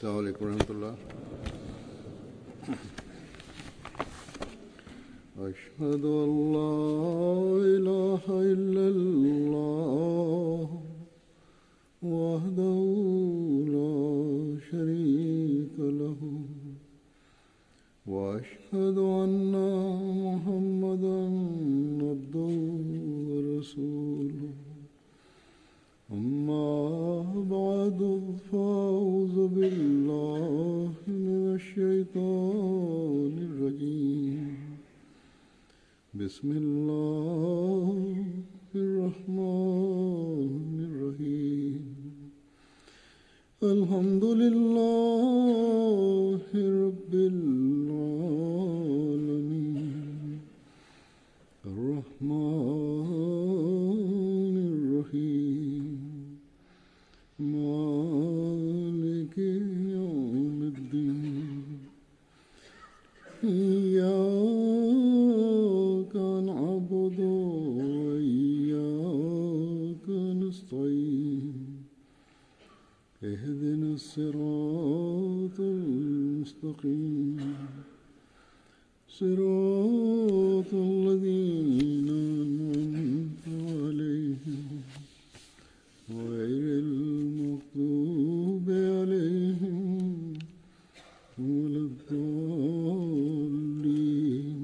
अस्सलामु अलैकुम रहमतुल्लाह। अशहदु अल्ला इलाहा इल्लल्लाह वहदहु ला शरीका लहु व अशहदु अन्ना मुहम्मदन अब्दुहु व रसूलुहु। अम्मा बअदु फ़अऊज़ु बिल्लाहि मिनश्शैतानिर रजीम। बिस्मिल्लाहिर रहमानिर रहीम। अल्हम्दुलिल्लाहि रब्बिल आलमीन अर्रहमानिर रहीम मालिकि यौमिद्दीन। इय्याका नअबुदु व इय्याका नस्तईन। इहदिनस सिरातल मुस्तक़ीम सिरातल लज़ीना अनअमता अलैहिम गैरिल मग़्दूबि अलैहिम वलद्दाल्लीन।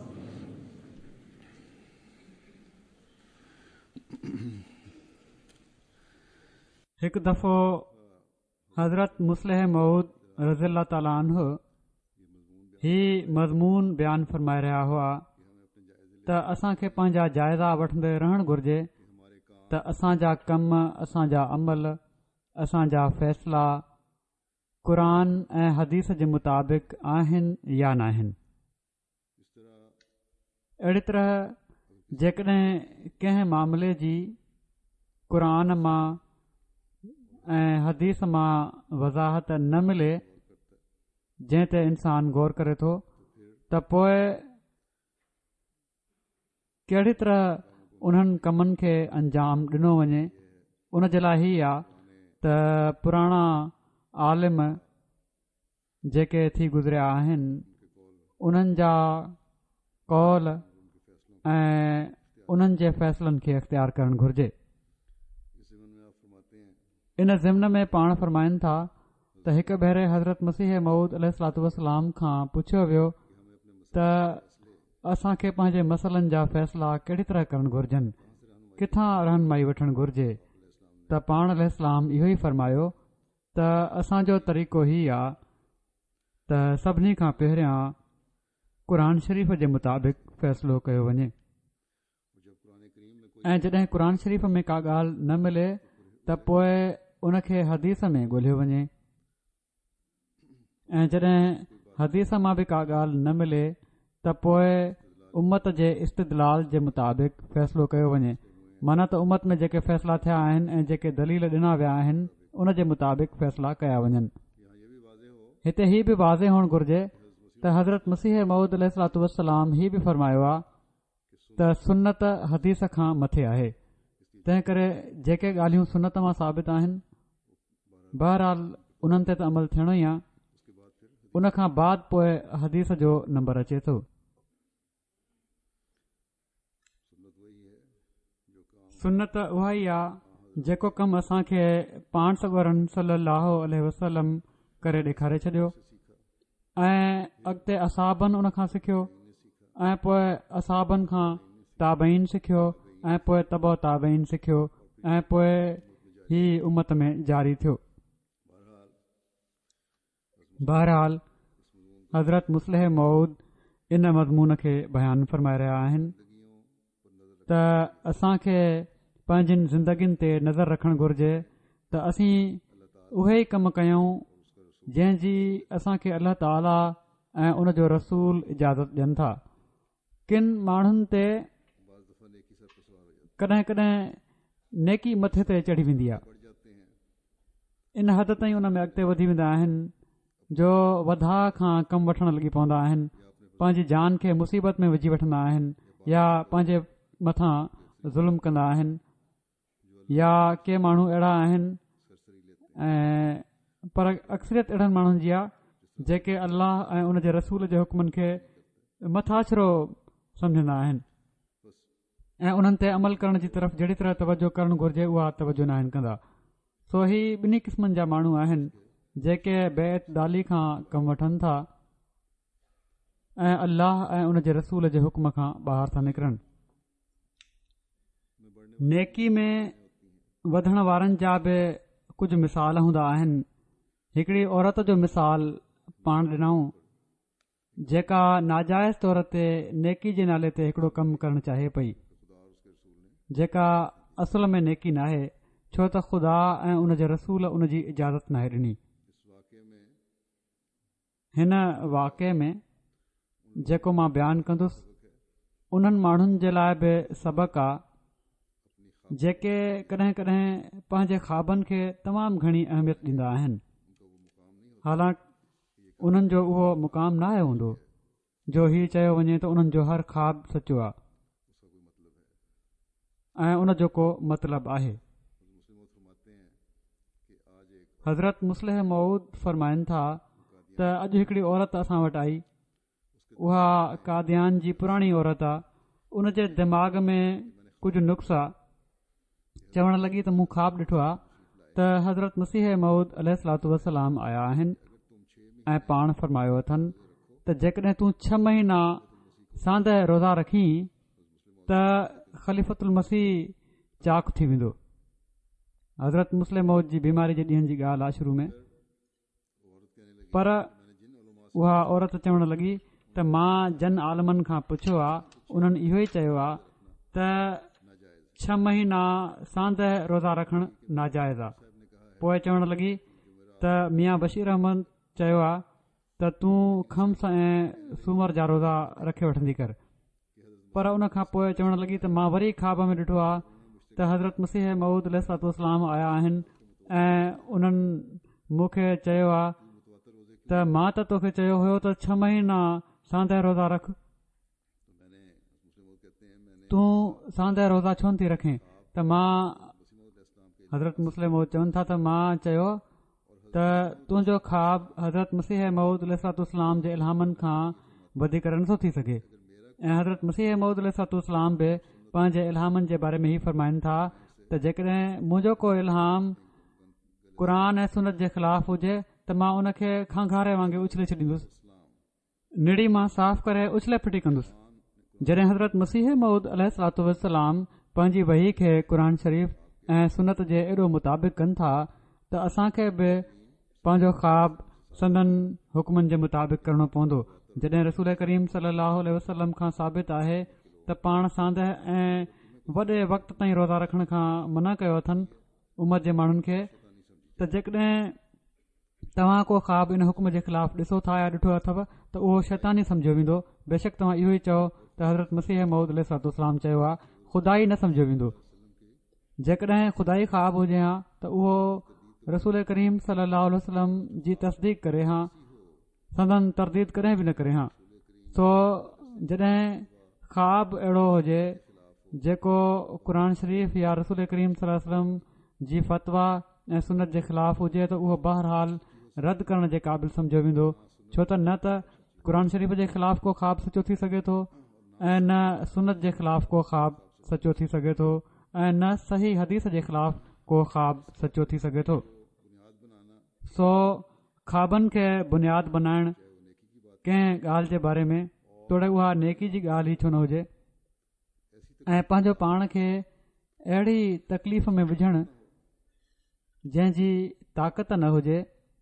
हिकु दफ़ो हज़रत मुस्लिह मऊद रज़ियल्लाहु ताला अन्हु ही मज़मून बयानु फ़रमाए रहिया हुआ त असांखे पंहिंजा जाइज़ा वठंदे रहणु घुर्जे त असांजा कम, असांजा अमल, असांजा फ़ैसिला क़ुरान ऐं हदीस जे मुताबिक़ आहिनि या न आहिनि। अहिड़ी तरह जेकॾहिं कंहिं मामले जी क़ुरान मां ऐं हदीस मां वज़ाहत न मिले जंहिं ते इंसान गौर करे थो त पोइ कहिड़ी तरह उन्हनि कमनि खे अंजाम ॾिनो वञे, उन जे लाइ ही आहे त पुराणा आलिम जेके थी गुज़रिया आहिनि उन्हनि जा कौल ऐं उन्हनि जे फ़ैसिलनि खे इख़्तियार करणु घुर्जे। इन ज़िम्न में पाण फ़रमाइनि था त हिकु भेरे हज़रत मसीह मऊद अलैहिस्सलातु वस्सलाम खां पुछियो वियो त असांखे पंहिंजे मसइलनि जा फ़ैसिला कहिड़ी तरह करणु घुर्जनि, किथां रहनुमाई वठणु घुर्जे। त पाण अलैहिस्सलाम इहो ई फ़रमायो त असांजो तरीक़ो ही आहे त सभिनी खां पहिरियां क़ुरान शरीफ़ जे मुताबिक़ फ़ैसिलो कयो वञे ऐं जॾहिं क़ुरान शरीफ़ में का ॻाल्हि न मिले त पोइ उनखे हदीस में ॻोल्हियो वञे ऐं जॾहिं हदीस मां बि का ॻाल्हि न मिले त पोइ उम्मत जे इस्तदलाल जे मुताबिक़ फ़ैसिलो कयो वञे। माना त उम्मत में जेके फ़ैसिला थिया आहिनि ऐं जेके दलील ॾिना विया आहिनि उन जे मुताबिक़ फ़ैसिला कया वञनि। हिते ही बि वाज़े हुअणु घुर्जे त हज़रत मसीह मऊद अलैहिस्सलातु वस्सलाम ही बि फ़रमायो आहे त सुन्नत हदीस खां मथे आहे। तंहिं करे जेके ॻाल्हियूं सुन्नत मां साबित आहिनि बहरहाल उन्हनि ते त अमल थियणो ई आहे, उन खां बाद पोइ हदीस जो नंबर अचे थो। सुन्नत उहा ई आहे जेको कमु असांखे पाण सॻोरन सल्लल्लाहु अलैहि वसल्लम करे ॾेखारे छॾियो ऐं अॻिते असहाबनि उन खां सिखियो ऐं पोइ असहाबनि खां ताबईन सिखियो ऐं पोइ तबो ताबईन सिखियो ऐं पोइ ही उम्मत में जारी थियो। बहरहाल हज़रत मुस्लिह मऊद इन मज़मून खे बयानु फ़रमाए रहिया आहिनि त असांखे पंहिंजिन ज़िंदगियुनि ते नज़र रखणु घुर्जे त असीं उहे ई कम कयूं जंहिंजी असांखे अल्लाह ताला ऐं उन जो रसूल इजाज़त ॾियनि था। किन माण्हुनि ते कॾहिं कॾहिं नेकी मथे ते चढ़ी वेंदी आहे, इन हद ताईं उन में अॻिते वधी वेंदा आहिनि जो वधा खां कमु वठणु लॻी पवंदा आहिनि, पंहिंजी जान खे मुसीबत में विझी वठंदा आहिनि या पंहिंजे मथां ज़ुल्म कंदा आहिनि या के माण्हू अहिड़ा आहिनि ऐं पर अक्सरियत अहिड़नि माण्हुनि जी आहे जेके अल्लाह ऐं उन जे रसूल जे हुकमनि खे मथाछरो सम्झंदा आहिनि ऐं उन्हनि ते अमल करण जी तरफ़ जहिड़ी तरह तवजो करणु घुर्जे उहा तवजो न आहिनि कंदा। सो ही ॿिन्ही क़िस्मनि जा माण्हू आहिनि जेके बेइतदाली खां कमु वठनि था ऐं अल्लाह ऐं उन जे रसूल जे हुकम खां ॿाहिरि था निकिरनि। नेकी में वधण वारनि जा बि कुझु मिसाल हूंदा आहिनि। हिकिड़ी औरत जो मिसाल पाण ॾिनऊं जेका नाजाइज़ तौर ते नेकी जे नाले ते हिकिड़ो कमु करणु चाहे पई, जेका असल में नेकी नाहे, छो त ख़ुदा ऐं उन जे रसूल उन जी इजाज़त नाहे ॾिनी। हिन वाक़े में जेको मां बयानु कंदुसि उन्हनि माण्हुनि जे लाइ बि सबक़ आहे जेके कॾहिं कॾहिं पंहिंजे ख़्वाबनि खे तमामु घणी अहमियत ॾींदा आहिनि। हालांकि उन्हनि जो उहो मुक़ाम नाहे हूंदो जो हीउ चयो वञे त उन्हनि जो हर ख़्वाब सचो आहे ऐं उन जो को मतिलबु आहे। हज़रत मुस्लिह मऊद फरमाइनि था त अॼु हिकिड़ी औरत असां वटि आई। उहा कादियान जी पुराणी औरत आहे। उन जे दिमाग़ में कुझु नुक्स आहे। चवण लॻी त मूं ख़्वाब ॾिठो आहे त हज़रत मसीह मऊद अलैहिस्सलातु वसलाम आया आहिनि ऐं पाण फरमायो अथनि त जेकॾहिं तूं 6 महीना सांदह रोज़ा रखी त ख़लीफ़तुल मसीह चाक थी वेंदो। हज़रत मुस्लिम मौद जी बीमारी जे ॾींहंनि जी ॻाल्हि आहे शुरू में। पर उहा औरत चवण लॻी त मां जन आलमनि खां पुछियो आहे, उन्हनि इहो ई चयो आहे त 6 महीना सांदह रोज़ा रखणु नाजाइज़ आहे। पोइ चवण लॻी त मियां बशीर अहमद चयो आहे त तूं खम्स ऐं सूमर जा रोज़ा रखे वठंदी कर। पर उन खां पोइ चवण लॻी त मां वरी ख़्वाब में ॾिठो आहे त हज़रत मसीह मऊद अलैहिस्सलातु वसलाम आया आहिनि ऐं उन्हनि मूंखे चयो आहे त मां त तोखे चयो हुयो त 6 महीना सांदह रोज़ा रख, तूं सांदह रोज़ा छो नथी रखें? त मां हज़रत मुस्लिम मऊद चवनि था त मां चयो त तुंहिंजो ख़्वाब हज़रत मसीह मऊद अलैहिस्सलातु वसलाम जे इल्हामनि खां वधीक नथो थी सघे। ऐं हज़रत मसीह मऊद अलैहिस्सलातु वसलाम बि पंहिंजे इल्हामनि जे बारे में ई फरमाइनि था त जेकॾहिं मुंहिंजो को इल्हाम क़ुर ऐं सुनत जे ख़िलाफ़ हुजे त मां उन खे खांघारे वांगुरु उछले छॾींदुसि, निड़ी मां साफ़ करे उछले फिटी कंदुसि। जॾहिं हज़रत मसीह मऊद अलैहिस्सलातु वसलाम पंहिंजी वही खे क़ुर शरीफ़ ऐं सुनत जे एॾो मुताबिक़ कनि था त असांखे बि पंहिंजो ख़्वाब संदन हुकमनि जे मुताबिक़ करणो पवंदो। जॾहिं रसूल करीम सल्लल्लाहु अलैहि वसल्लम खां साबित आहे त पाण सांदह ऐं वॾे वक़्त ताईं रोज़ा रखण खां मना कयो अथनि उमत जे माण्हुनि खे, त जेकॾहिं तव्हां को ख़्वाब इन हुकम जे ख़िलाफ़ ॾिसो था या ॾिठो अथव त उहो शैतानी सम्झो वेंदो। बेशक तव्हां इहो ई चओ त हज़रत मसीह मऊद अलैहिस्सलातु वसलाम चयो आहे, ख़ुदा ई न सम्झो वेंदो। जेकॾहिं ख़ुदाई ख़्वाब हुजे हा त उहो रसूल करीम सल्लल्लाहु अलैहि वसल्लम जी तस्दीक करे हा, संदन तरदीद कॾहिं बि न करे हा। सो जॾहिं ख़्वाब अहिड़ो हुजे जेको क़ुर शरीफ़ या रसूल करीम सल्लल्लाहु अलैहि वसल्लम जी फ़तवा ऐं सुनत जे ख़िलाफ़ हुजे त उहो बहरहाल रद्द करण जे क़ाबिल सम्झो वेंदो। छो त न त क़ुर शरीफ़ जे ख़िलाफ़ को ख़्वाब सचो थी सघे थो ऐं न सुनत जे ख़िलाफ़ को ख़्वाब सचो थी सघे थो ऐं न सही हदीस जे ख़िलाफ़ को ख़्वाब सचो थी सघे थो। सो ख़्वाबनि खे बुनियाद बनाइण कंहिं ॻाल्हि जे बारे में तोड़े उहा नेकी जी ॻाल्हि ई छो न हुजे ऐं पंहिंजो पाण खे अहिड़ी तकलीफ़ में विझणु जंहिंजी ताक़त न हुजे,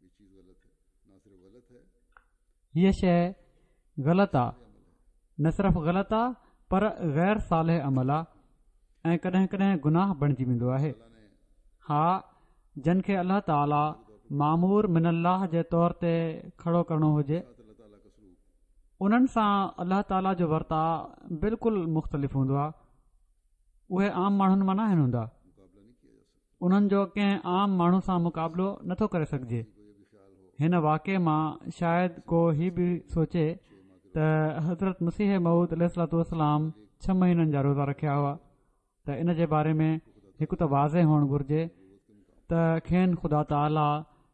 हीअ शइ ग़लति आहे। न सिर्फ़ु ग़लति आहे पर ग़ैर सालिह अमल आहे ऐं कॾहिं कॾहिं गुनाह बणिजी वेंदो आहे। हा, जिन खे अल्लाह ताला मामूर मिनल्लाह जे तौर ते खड़ो करणो हुजे उन्हनि सां अल्लाह ताला जो वर्ताव बिल्कुलु मुख़्तलिफ़ हूंदो आहे। उहे आम माण्हुनि मां न आहिनि हूंदा। उन्हनि जो कंहिं आम माण्हू सां मुक़ाबिलो नथो करे सघिजे। हिन वाक़े मां शायदि को हीउ बि सोचे त हज़रत मसीह मऊद अलैहिस्सलातु वसलाम 6 महीननि जा रोज़ा रखिया हुआ त इन जे बारे में हिकु त वाज़े हुअणु घुरिजे त खेनि ख़ुदा ताला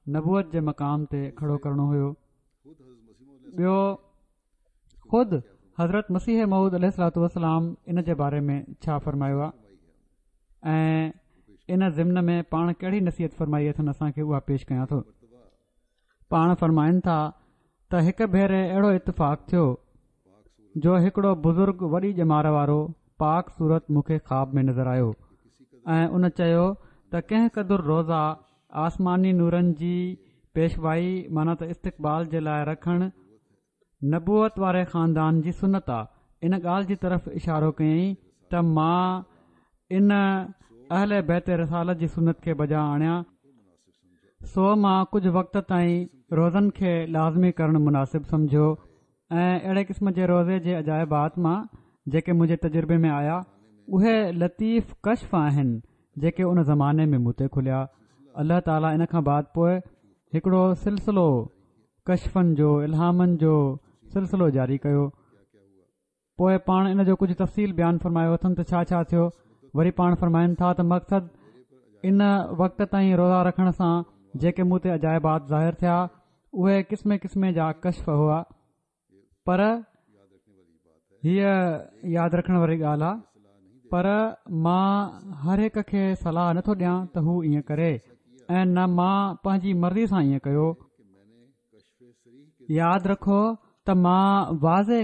नबूअत जे मक़ाम ते खड़ो करणो हुयो। ॿियो ख़ुदि हज़रत मसीह मऊद अलैहिस्सलातु वस्सलाम इन जे बारे में छा फ़रमायो आहे ऐं इन ज़िम्न में पाण कहिड़ी नसीहत फ़रमाई अथनि असांखे उहा पेश कयां थो। पाण फ़रमाइनि था त हिकु भेरे अहिड़ो इतफ़ाक़ थियो जो हिकिड़ो बुज़ुर्ग वॾी ॼमार वारो पाक सूरत मूंखे ख़्वाब में नज़र आयो ऐं उन चयो त कंहिं क़दुरु रोज़ा आसमानी नूरनि जी पेशवाई माना त इस्तक़बाल जे लाइ रखणु नबूअत वारे ख़ानदान जी सुनत आहे। इन ॻाल्हि जी तरफ़ इशारो कयईं त मां इन अहले बैत रिसालत जी सुनत खे बजा आणियां, सो मां कुझु वक़्त ताईं रोज़नि खे लाज़मी करणु मुनासिबु सम्झियो ऐं अहिड़े क़िस्म जे रोज़े जे अजाइबात मां जेके मुंहिंजे तजुर्बे में आया उहे लतीफ़ कश्फ आहिनि जेके उन ज़माने में मूं ते खुलिया। अल्लाह ताला इन खां बाद पोइ हिकिड़ो सिलसिलो कश्फनि जो इल्हामनि जो सिलसिलो जारी कयो। पोइ पाण इन जो कुझु तफ़सील बयानु फ़रमायो अथनि त छा छा थियो। वरी पाण फ़रमाइनि था त मक़सदु इन वक़्त ताईं रोज़ा रखण सां जेके मूं ते अजाइबात ज़ाहिर थिया उहे क़िस्म क़िस्म जा कश्फ हुआ, पर हीअ यादि रखण वारी ॻाल्हि आहे पर मां हर हिक खे सलाह नथो ॾियां त हू ईअं करे ऐं न मां पंहिंजी मर्ज़ी सां ईअं कयो। यादि रखो त मां वाज़े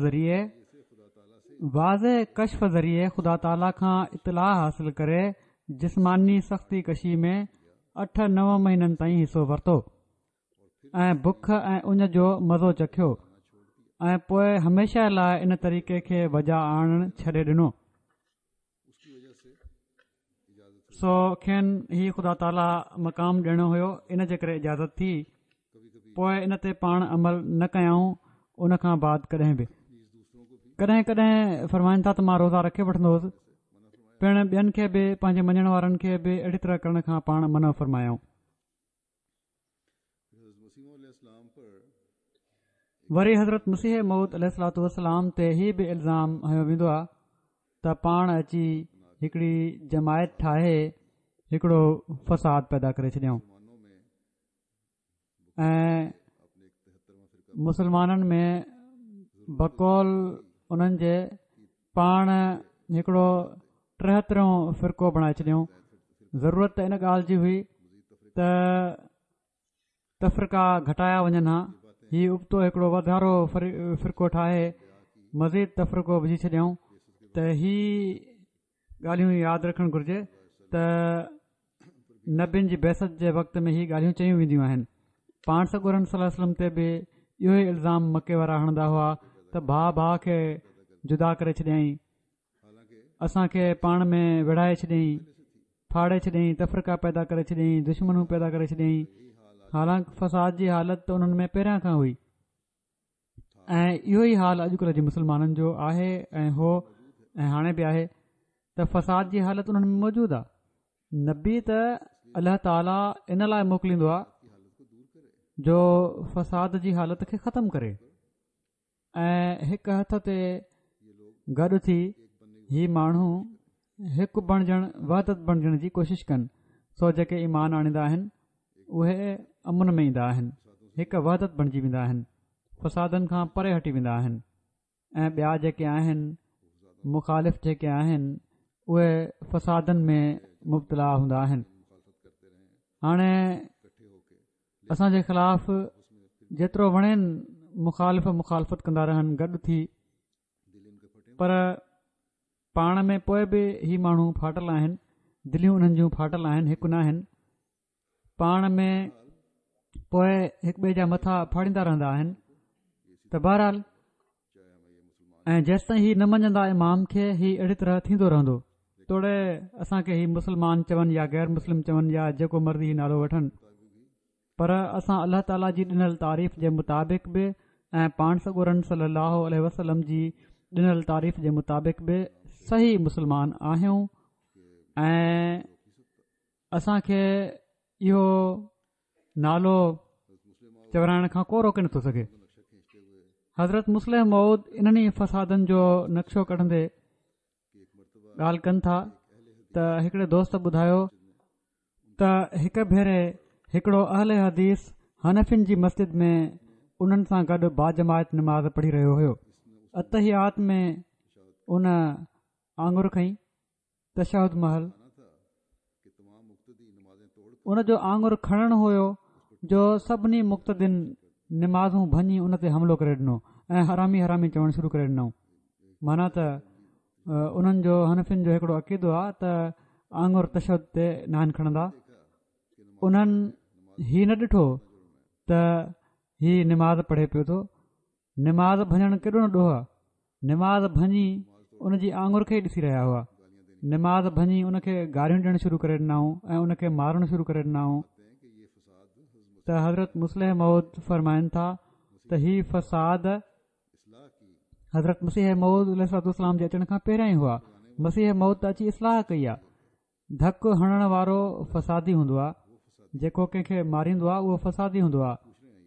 कश्फ ज़रिए ख़ुदा ताला खां इतलाह हासिल करे जिस्मानी सख़्ती कशी में 8-9 महीननि ताईं हिसो वरितो ऐं बुख ऐं उन जो मज़ो चखियो ऐं पोइ हमेशह लाइ इन तरीक़े खे वजा आणणु छॾे ॾिनो। सो खेनि ही ख़ुदा ताला मक़ाम ॾियणो हुयो, इन जे करे इजाज़त थी। पोइ इन ते पाण अमल न कयऊं उन खां बाद कॾहिं बि। कॾहिं कॾहिं फ़रमाइनि था त मां रोज़ा रखे वठंदो हुउसि, पिणु ॿियनि खे बि पंहिंजे मञण वारनि खे बि अहिड़ी तरह करण खां पाण मना फ़रमायूं। वरी हज़रत मसीह मऊद अलैहिस्सलातु वस्सलाम ते ही बि इल्ज़ाम हयो वेंदो आहे त पाण अची हिकिड़ी जमायत ठाहे हिकिड़ो फ़साद पैदा करे छॾियऊं ऐं मुसलमाननि में बकौल उन्हनि जे पाण हिकिड़ो 73 फ़िरक़ो बणाए छॾियऊं। ज़रूरत त इन ॻाल्हि जी हुई त तफ़रीक़ा घटाया वञनि हा, हीउ उबतो हिकिड़ो वधारो फ़िरक़ो ठाहे मज़ीद तफ़रीक़ो विझी छॾियऊं त ही ॻाल्हियूं यादि रखणु घुरिजे त नबियुनि जी बैसत जे वक़्त में ही ॻाल्हियूं चयूं वेंदियूं आहिनि। पाण सॻोरन सल्लल्लाहु अलैहि वसल्लम ते बि इहो ई इल्ज़ाम मके वारा हणंदा हुआ त भाउ खे जुदा करे छॾियईं, असांखे पाण में विढ़ाए छॾियईं, फाड़े छॾियईं, तफ़रीक़ा पैदा करे छॾियईं, दुश्मनूं पैदा करे छॾियईं। हालांकि फ़साद जी हालत त उन्हनि में पहिरियां खां हुई ऐं इहो ई हाल अॼुकल्ह जे मुसलमाननि जो आहे ऐं हो ऐं हाणे बि आहे त फ़साद जी हालत उन्हनि में मौजूदु आहे। नबी त अलाह ताला इन लाइ मोकिलींदो आहे जो फ़साद जी हालत खे ख़तमु करे ऐं हिकु हथ ते गॾु थी ही माण्हू हिकु वहदत बणजण जी कोशिशि कनि। सो जेके ईमान आणींदा आहिनि उहे अमुन में ईंदा आहिनि, हिकु वहदत बणिजी वेंदा आहिनि, फ़सादनि खां परे हटी वेंदा आहिनि ऐं ॿिया जेके आहिनि मुख़ालिफ़ जेके आहिनि उहे फ़सादनि में मुब्तला हूंदा आहिनि। हाणे असांजे ख़िलाफ़ जेतिरो वणेनि मुखालफ़त कंदा रहनि गॾु थी, पर पाण में पोइ बि ही माण्हू फाटल आहिनि, दिलियूं उन्हनि जूं फाटल आहिनि, हिकु न आहिनि। पाण में पोइ हिकु ॿिए जा मथा फाड़ींदा रहंदा आहिनि। त बहरहाल ऐं जेसिताईं ही न मञंदा इमाम खे ही अहिड़ी तरह थींदो रहंदो। तोड़े असांखे ही मुस्लमान चवनि या गैर मुस्लिम चवनि या जेको मर्ज़ी नालो वठनि, पर असां अल्लाह ताला जी ॾिनल तारीफ़ जे मुताबिक़ बि ऐं पाण सॻोरन सल्लल्लाहु अलैहि वसल्लम जी ॾिनल तारीफ़ जे मुताबिक़ बि सही मुस्लमान आहियूं ऐं असांखे इहो नालो चवराइण खां को रोके नथो सघे। हज़रत मुस्लिम मऊद इन्हनि फ़सादनि जो नक्शो कढंदे ॻाल्हि कनि था त हिकिड़े दोस्त ॿुधायो त हिकु भेरे हिकिड़ो अहले हदीस हनफिन जी मस्जिद में उन्हनि सां गॾु बाजमायत निमाज़ पढ़ी रहियो हुयो। अतहियात में उन आंगुर खईं तशहुद महल उन जो आंगुर खणणु हुयो जो सभिनी मुक़्तदिन निमाज़ूं भञी उन ते हमिलो करे ॾिनो ऐं हरामी हरामी चवणु शुरू करे ॾिनऊं। माना त उन्हनि जो हनफिन जो हिकिड़ो अक़ीदो आहे त आंगुर तशहुद ते नान खणंदा। उन्हनि ही न ॾिठो त ही निमाज़ पढ़े पियो थो। निमाज़ भञणु केॾो न ॾोह आहे। निमाज़ भञी उन जी आंगुर खे ई ॾिसी रहिया हुआ। निमाज़ भञी उन खे गारियूं ॾियणु शुरू करे ॾिनाऊं ऐं उन खे मारणु शुरू करे ॾिनाऊं। त हज़रत मुस्लिह मौद फरमाइनि था त ही फ़साद हज़रत मसीह मौद अलैहिस्सलाम जे अचण खां पहिरियां ई हुआ। मसीह मौद त अची इस्लाह कई आहे। धकु हणण वारो फ़सादी हूंदो आहे, जेको कंहिंखे मारींदो आहे उहो फ़सादी हूंदो आहे।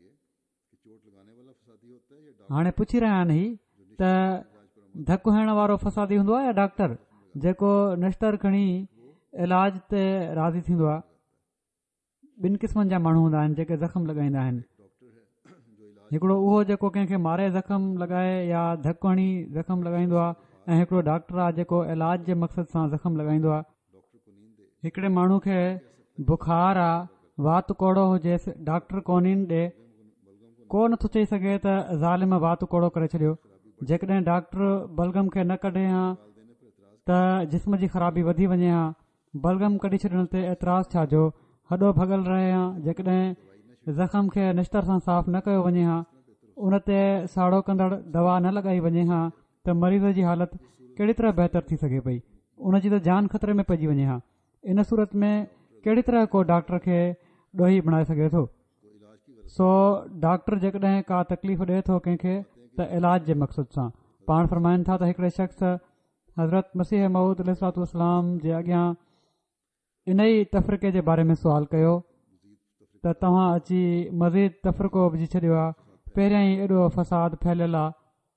हाणे पुछी रहिया आहिनि ही त धकु हणण वारो फ़सादी हूंदो आहे या डॉक्टर जेको नश्तर खणी इलाज ते राज़ी थींदो आहे। ॿिनि क़िस्मनि जा माण्हू हूंदा आहिनि जेके ज़ख़्म लॻाईंदा आहिनि। हिकिड़ो उहो जेको कंहिंखे मारे ज़ख़्म लॻाए या धकु हणी ज़ख़्म लॻाईंदो आहे ऐं हिकिड़ो डॉक्टर आहे जेको इलाज जे मक़सद सां ज़ख़्म लॻाईंदो आहे। हिकिड़े माण्हू खे बुखार आहे, वात कोड़ो हुजेसि, डॉक्टर कोन्हनि ॾे को नथो चई सघे त ज़ालिम वात कोड़ो करे छॾियो। जेकॾहिं डॉक्टर बलगम खे न कढे हा त जिस्म जी ख़राबी वधी वञे हा। बलगम कढी छॾण ते एतिराज़ छा जो हॾो भॻल रहे हा। जेकॾहिं ज़ख़्म खे निश्तर सां साफ़ न कयो वञे हा, उन ते साड़ो कंदड़ दवा न लॻाई वञे हा त मरीज़ जी हालति कहिड़ी तरह बहितर थी सघे पई। उन जी त जान ख़तरे में पइजी वञे हा। इन सूरत में कहिड़ी तरह को डॉक्टर खे ॾोही बणाए सघे थो। सो डॉक्टर जेकॾहिं का तकलीफ़ ॾिए थो कंहिंखे त इलाज जे मक़सद सां। पाण फरमाइनि था त हिकिड़े शख़्स हज़रत मसीह मऊद अलैहिस्सलाम जे अॻियां इन ई तफ़रीक़े जे बारे में सुवाल कयो त तव्हां अची मज़ीद तफ़रीक़ो विझी छॾियो आहे। पहिरियां ई एॾो फ़साद फैलियल आहे।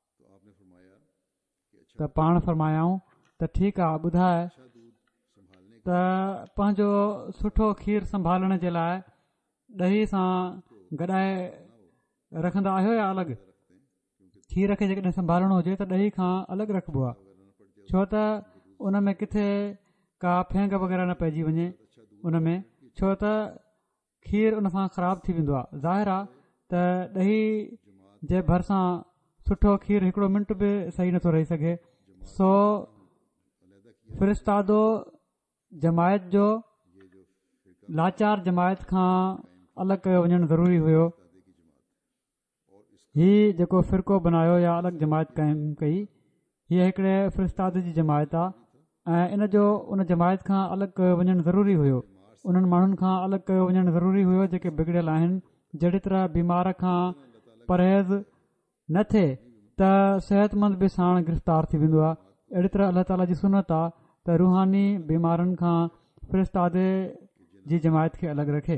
त पाण फरमायाऊं त ठीकु आहे, ॿुधाए त पंहिंजो सुठो खीर संभालण जे लाइ ॾही सां गॾाए रखंदा आहियो या अलॻि? खीर खे जेकॾहिं संभालणो हुजे त ॾही खां अलॻि रखिबो आहे, छो त उन में किथे का फेंग वग़ैरह न पइजी वञे उन में, छो त खीर उन सां ख़राब थी वेंदो आहे। ज़ाहिर आहे त ॾही जे भरिसां सुठो खीर हिकिड़ो मिंट बि सही नथो रही सघे। सो फ़रिश्तादो जमायत जो लाचार जमायत खां अलॻि कयो वञणु ज़रूरी हुयो। हीउ जेको फ़िरक़ो बनायो या अलॻि जमायत क़ाइमु कई, हीअ हिकिड़े फ़रिश्ताद जी जमायत आहे ऐं इन जो उन जमायत खां अलॻि कयो वञणु ज़रूरी हुयो। उन्हनि माण्हुनि खां अलॻि कयो वञणु ज़रूरी हुयो जेके बिगड़ियल आहिनि। जहिड़ी तरह बीमार खां परहेज़ न थिए त सिहतमंद बि साण गिरफ़्तार थी वेंदो आहे, अहिड़ी तरह अल्लाह ताला जी सुनत आहे त रूहानी बीमारनि खां फ़रिश्तादे जी जमायत खे अलॻि रखे।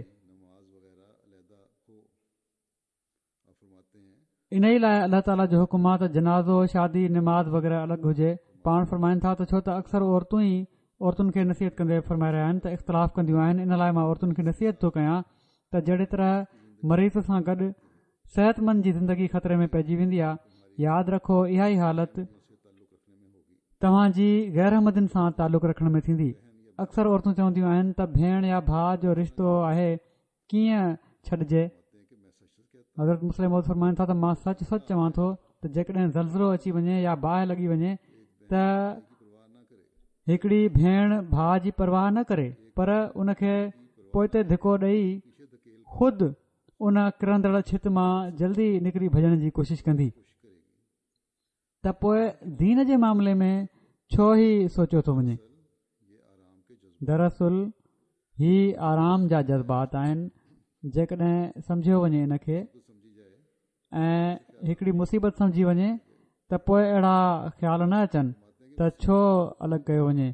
इन ई लाइ अल्लाह ताला जो हुकुम आहे त जनाज़ो, शादी, निमाज़ वग़ैरह अलॻि हुजे। पाण फरमाइनि था त छो त अक्सर औरतुनि खे नसीहत कंदे फरमाए रहिया आहिनि त इख़्तिलाफ़ कंदियूं आहिनि। इन लाइ मां औरतुनि खे नसीहत थो कयां त जहिड़ी तरह मरीज़ सां गॾु सिहतमंद जी ज़िंदगी ख़तरे में पइजी वेंदी आहे, यादि रखो इहा ई हालति तव्हांजी गैरहमदिन सां तालुक़ रखण में थींदी। अक्सर औरतूं चवंदियूं आहिनि त भेण या भाउ जो रिश्तो आहे कीअं छॾिजे। हज़रत मुस्लिम मौद फरमाइनि था त मां सच चवां थो त जेकॾहिं ज़लज़लो अची वञे या बाहि लॻी वञे त हिकिड़ी भेण भाउ जी परवाह न करे, पर उन खे पोइते धिको ॾेई ख़ुदि उन किरंदड़ छित मां जल्दी निकिरी भॼण जी कोशिशि कंदी। त पोइ दीन जे मामले में छो ई सोचियो थो वञे। दरअसल ही आराम जा जज़्बात आहिनि। जेकॾहिं सम्झियो वञे इन खे ऐं हिकिड़ी मुसीबत सम्झी वञे त पोइ अहिड़ा ख़्याल न अचनि त छो अलॻि कयो वञे,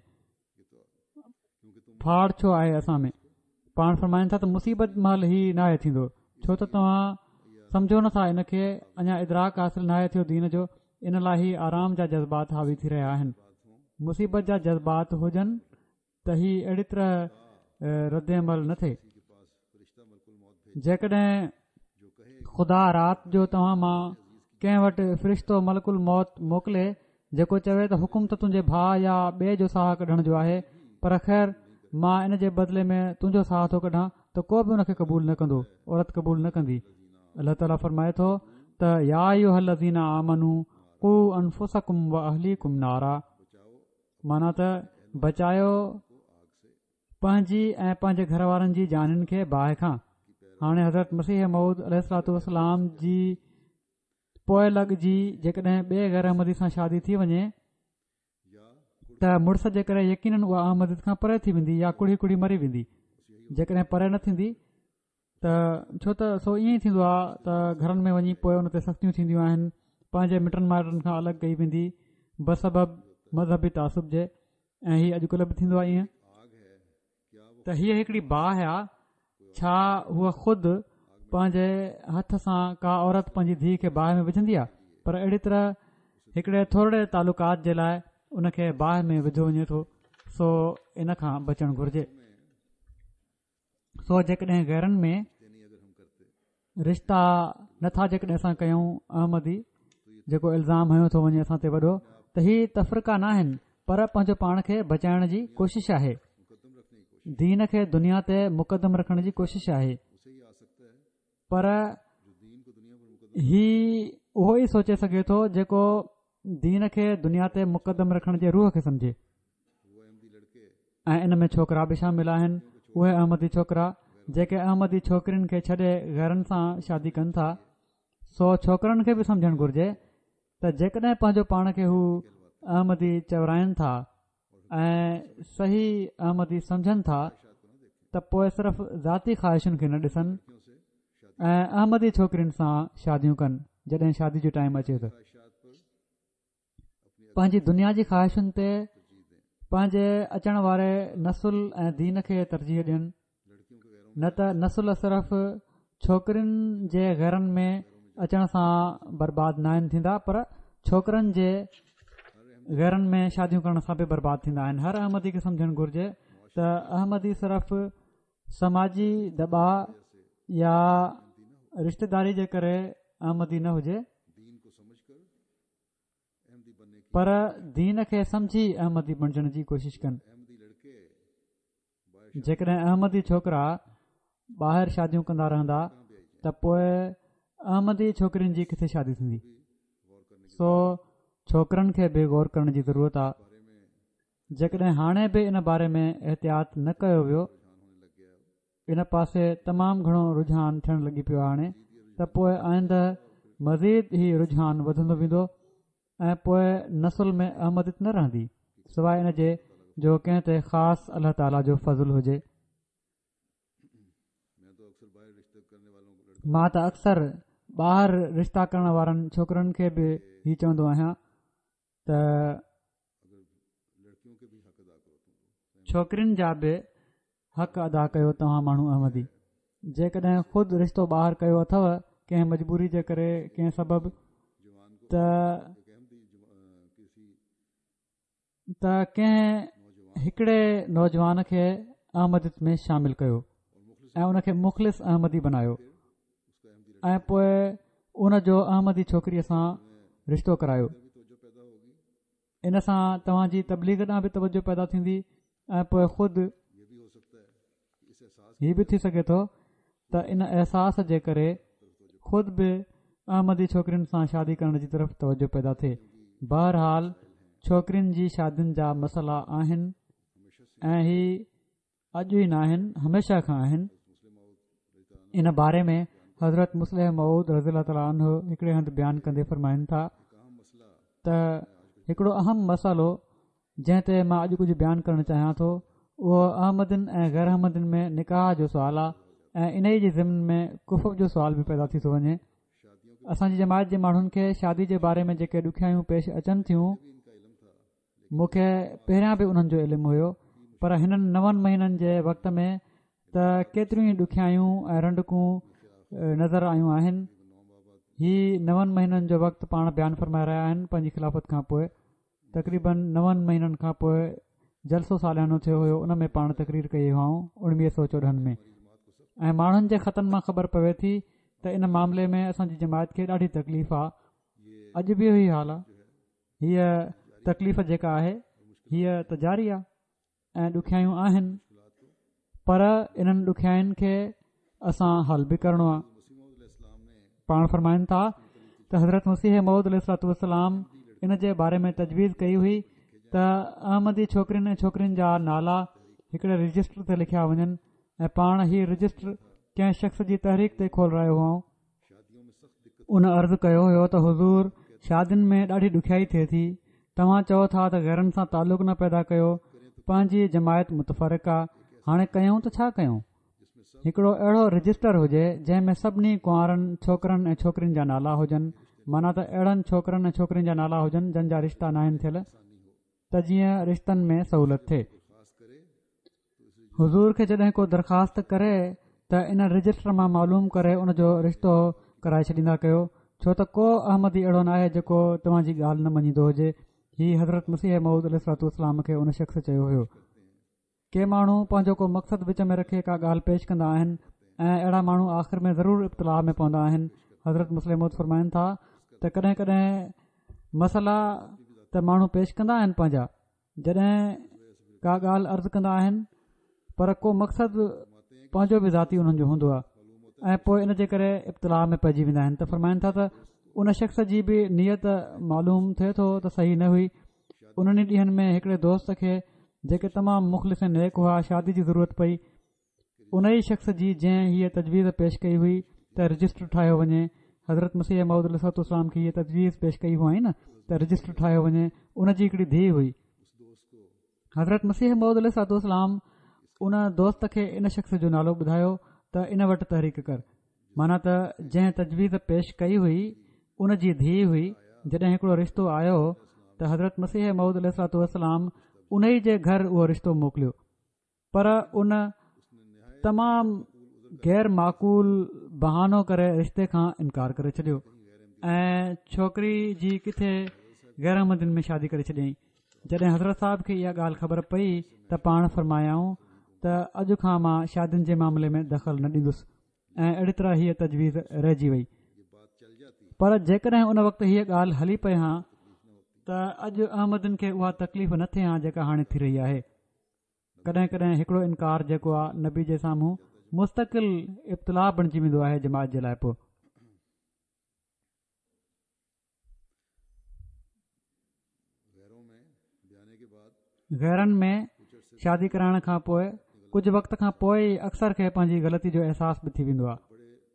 फाड़ छो आहे असां में। पाण फरमाइनि था त मुसीबत महिल ई नाहे थींदो, छो त तव्हां सम्झो नथा, इन खे अञा इदराक हासिल नाहे थियो दीन जो। इन लाइ ही आराम जा जज़्बात हावी थी रहिया आहिनि। मुसीबत जा जज़्बात हुजनि त ही अहिड़ी तरह रद्द अमल न थिए। जेकॾहिं ख़ुदा राति जो तव्हां मां कंहिं वटि फ़रिश्तो मलकुल मौत मोकिले जेको चवे त हुकुम त तुंहिंजे भाउ या ॿिए जो साहु कढण जो आहे, पर ख़ैर मां इन जे बदिले में तुंहिंजो साहु थो कढां, त को बि हुनखे क़बूल न कंदो, औरत क़बूल न कंदी। अल्लाह ताला फरमाए थो त या अय्युहल्लज़ीना आमनू कू अनफुसकुम व अहलीकुम नारा, माना त बचायो पंहिंजी ऐं पंहिंजे घर वारनि जी जानिन खे बाहि खां। हाणे हज़रत मसीह मऊद अलैहिस्सलातु वस्सलाम जी पोइ लॻ जी जेकॾहिं ॿिए गैर अहमदी सां शादी थी वञे त मुड़ुस जे करे यकीनन उहा अहमद खां परे थी वेंदी या कुड़ी कुड़ी मरी वेंदी। जेकॾहिं परे न थींदी त छो त सो ईअं ई थींदो आहे त घरनि में वञी पोइ उन ते सख़्तियूं थींदियूं आहिनि, पंहिंजे मिटनि माइटनि खां अलॻि कई वेंदी बसबब मज़हबी तासुब जे, ऐं हीअ अॼुकल्ह बि थींदो आहे ईअं। त हीअ हिकिड़ी बाहि आहे, छा हूअ ख़ुदि पंहिंजे हथ सां का औरत पंहिंजी धीउ खे बाहि में विझंदी आहे, पर अहिड़ी तरह हिकिड़े थोरे तालुकात जे लाइ उनखे बाहि में विधो वञे थो, सो इन खां बचणु घुर्जे। सो जेकॾहिं गैरनि में रिश्ता नथा जेकॾहिं असां कयूं अहमदी, जेको इल्ज़ाम हयो थो वञे असां ते वॾो, त हीअ तफ़रीक़ा न आहिनि, पर पंहिंजो पाण खे बचाइण जी कोशिश आहे, दीन खे दुनिया ते मुक़दम रखण जी कोशिश आहे। पर ही उहो ई सोचे सघे थो जेको दीन खे दुनिया ते मुक़दम रखण जे रूह खे सम्झे, ऐं इन में छोकिरा बि शामिल आहिनि, उहे अहमदी छोकिरा जेके अहमदी छोकिरियुनि खे छॾे गैरनि सां शादी कनि था। सो छोकिरनि खे बि सम्झणु घुर्जे त जेकॾहिं पंहिंजो पाण खे हू अहमदी चवराइनि था ऐं सही अहमदी सम्झनि था, त पोइ सिर्फ़ ज़ाती ख़्वाहिशुनि खे न ॾिसनि ऐं अहमदी छोकिरियुनि सां शादियूं कनि जॾहिं शादी जो टाइम अचे त। पंहिंजी दुनिया जी ख़्वाहिशुनि ते पंहिंजे अचण वारे नसुल ऐं दीन खे तरजीह ॾियनि, न त नसुल सिर्फ़ छोकिरियुनि जे घरनि में अचण सां बर्बाद न आहिनि थींदा, पर छोकिरनि जे घरनि में शादियूं करण सां बि बर्बाद थींदा आहिनि। हर अहमदी खे सम्झणु घुर्जे त अहमदी सिर्फ़ समाजी दबाव या रिश्तेदारी जे करे अहमदी न हुजे, पर दीन खे सम्झी अहमदी बणजण जी कोशिश कनि। जेकॾहिं अहमदी छोकिरा ॿाहिरि शादियूं कंदा रहंदा त पोइ अहमदी छोकिरियुनि जी किथे शादी थींदी। सो छोकिरनि खे बि गौर करण जी ज़रूरत आहे। जेकॾहिं हाणे बि इन बारे में एहतियात न कयो वियो, इन पासे तमामु घणो रुझान थियणु लॻी पियो आहे हाणे, त पोइ आईंदह मज़ीद ई रुझान वधंदो वेंदो ऐं पोइ नसुल में अहमदियत न रहंदी, सवाइ इन जे जो कंहिं ते ख़ासि अल्लाह ताला जो फज़ुल हुजे। मां त अक्सर ॿाहिरि रिश्ता करण वारनि छोकिरनि खे बि हीउ चवंदो आहियां त छोकिरियुनि जा बि हक़ अदा कयो तव्हां माण्हू अहमदी। जेकॾहिं ख़ुदि रिश्तो ॿाहिरि कयो अथव कंहिं मजबूरी जे करे कंहिं सबबु, त कंहिं हिकिड़े नौजवान खे अहमदियत में शामिल कयो ऐं उनखे मुख़लिस अहमदी बनायो ऐं पोइ उन जो अहमदी छोकिरीअ सां रिश्तो करायो। इन सां तव्हांजी तबलीग ॾांहुं बि तवजो पैदा थींदी ऐं पोइ ख़ुदि हीअ बि थी सघे थो त इन अहसास जे करे ख़ुदि बि अहमदी छोकिरियुनि सां शादी करण जी तरफ़ तवजो पैदा थिए। बहरहाल छोकिरियुनि जी शादियुनि जा मसइला आहिनि ऐं ही अॼु ई न आहिनि, हमेशह खां आहिनि। इन बारे में हज़रत मुस्लिह मऊद रज़ियल्लाहु ताला अन्हु हिकिड़े हंधि बयानु कंदे फरमाइनि था त हिकिड़ो अहम मसइलो जंहिं ते मां अॼु कुझु बयानु करणु चाहियां थो, उहो अहमदिन ऐं गैर अहमदिन में निकाह जो सुवालु आहे ऐं इन ई जे ज़िमन में कुफ़ जो सुवाल बि पैदा थी थो वञे। असांजी जमायत जे माण्हुनि खे शादी जे बारे में जेके ॾुखियायूं पेश अचनि थियूं, मूंखे पहिरियां बि उन्हनि जो इल्मु हुयो, पर हिननि 9 महीननि जे वक़्त में त केतिरियूं ई ॾुखियायूं ऐं रंडकूं नज़र आयूं आहिनि। ही 9 महीननि जो वक़्तु पाण बयानु फ़रमाए रहिया आहिनि पंहिंजी ख़िलाफ़त खां पोइ। तक़रीबन 9 महीननि खां पोइ जलसो सालियानो थियो हुयो, उन में पाण तक़रीर कई हुआऊं 1914 में। ऐं माण्हुनि जे ख़तनि मां ख़बर पवे थी त इन मामले में असांजी जमायत खे ॾाढी तकलीफ़ आहे. अॼु बि इहो ई हाल आहे. हीअ तकलीफ़ जेका आहे हीअ त जारी आहे ऐं ॾुखियायूं आहिनि, पर इन्हनि ॾुखियाईनि खे असां हल बि करणो आहे. पाण फरमाइनि था त हज़रत मसीह मऊद अलैहिस्सलाम इन जे बारे में तजवीज़ कई हुई त अहमदी छोकिरियुनि ऐं छोकिरियुनि जा नाला हिकिड़े रजिस्टर ते लिखिया वञनि ऐं पाण हीउ रजिस्टर कंहिं शख़्स जी तहरीक ते खोल रहियो हुओ. उन अर्ज़ु कयो हुयो त हुज़ूर, शादियुनि में ॾाढी ॾुखियाई थिए थी. तव्हां चओ था त गैरनि सां तालुक़ न पैदा कयो, पंहिंजी जमायत मुतफ़रिक़ आहे. हाणे कयूं त छा कयूं? हिकिड़ो अहिड़ो रजिस्टर हुजे जंहिं में सभिनी कुंवारनि छोकिरनि ऐं छोकिरियुनि जा नाला हुजनि, माना त अहिड़नि छोकिरनि ऐं छोकिरियुनि जा नाला हुजनि जंहिं जा रिश्ता न आहिनि थियल, त जीअं रिश्तनि में सहूलियत थिए. हुज़ूर खे जॾहिं को दरख़्वास्त करे त इन रजिस्टर मां मालूम करे उनजो रिश्तो कराए छॾींदा कयो, छो त को अहमदी अहिड़ो न आहे जेको तव्हांजी ॻाल्हि न मञींदो हुजे. हीउ हज़रत मसीह मऊद अलैहिस्सलाम खे उन शख़्स चयो हुयो. के माण्हू पंहिंजो को मक़सदु विच में रखे का ॻाल्हि पेश कंदा आहिनि ऐं अहिड़ा माण्हू आख़िर में ज़रूरु इब्तिला में पवंदा आहिनि. हज़रत मुस्लिम मऊद फरमाइनि था त कॾहिं कॾहिं मसइला त माण्हू पेश कंदा आहिनि पंहिंजा, जॾहिं का ॻाल्हि अर्ज़ु कंदा आहिनि, पर को मक़सदु पंहिंजो बि ज़ाती उन्हनि जो हूंदो आहे ऐं पोइ इन जे करे इब्तिला में पइजी वेंदा आहिनि. त फरमाइनि था त उन शख़्स जी बि नियत मालूम थिए थो त सही न हुई. उन्हनि ॾींहंनि में हिकिड़े दोस्त खे जेके तमामु मुख़लिस नेक हुआ, शादी जी ज़रूरत पई. उन ई शख़्स जी जंहिं हीअ तजवीज़ पेश कई हुई त रजिस्टर ठाहियो वञे, हज़रत मसीह मऊद अलैहिस्सलाम खे हीअ तजवीज़ पेश कई हुई न त रजिस्टर ठाहियो वञे, उनजी हिकिड़ी धीउ हुई. हज़रत मसीह मऊद अलैहिस्सलाम उन दोस्त खे इन शख़्स जो नालो ॿुधायो त इन वटि तहरीक कर, माना त जंहिं तजवीज़ पेश कई हुई उन जी धीउ हुई. जॾहिं हिकिड़ो रिश्तो आयो त हज़रत मसीह मऊद अलैहिस्सलाम उन ई जे घर उहो रिश्तो मोकिलियो, पर उन तमामु गैर माक़ूल बहानो करे रिश्ते खां इनकार करे छॾियो ऐं छोकिरी जी किथे गैर अहमदियुनि में शादी करे छॾियईं. जॾहिं हज़रत साहिब खे इहा ॻाल्हि ख़बर पई त पाण फरमायाऊं त अॼु खां मां शादियुनि जे मामले में दख़ल न ॾींदुसि ऐं अहिड़ी तरह हीअ तजवीज़ रहिजी वई. पर जेकॾहिं उन वक़्तु हीअ ॻाल्हि हली पई हा त अॼु अहमदियुनि खे उहा तकलीफ़ न थिए हा जेका हाणे थी रही आहे. कॾहिं कॾहिं हिकिड़ो इनकार जेको आहे नबी जे साम्हूं मुस्तक़िल इब्तिला बणिजी वेंदो आहे जमात जे लाइ. पोइ गैरनि में शादी कराइण खां पोइ कुझु वक़्त खां पोइ अक्सर खे पंहिंजी ग़लती जो अहसास बि थी वेंदो आहे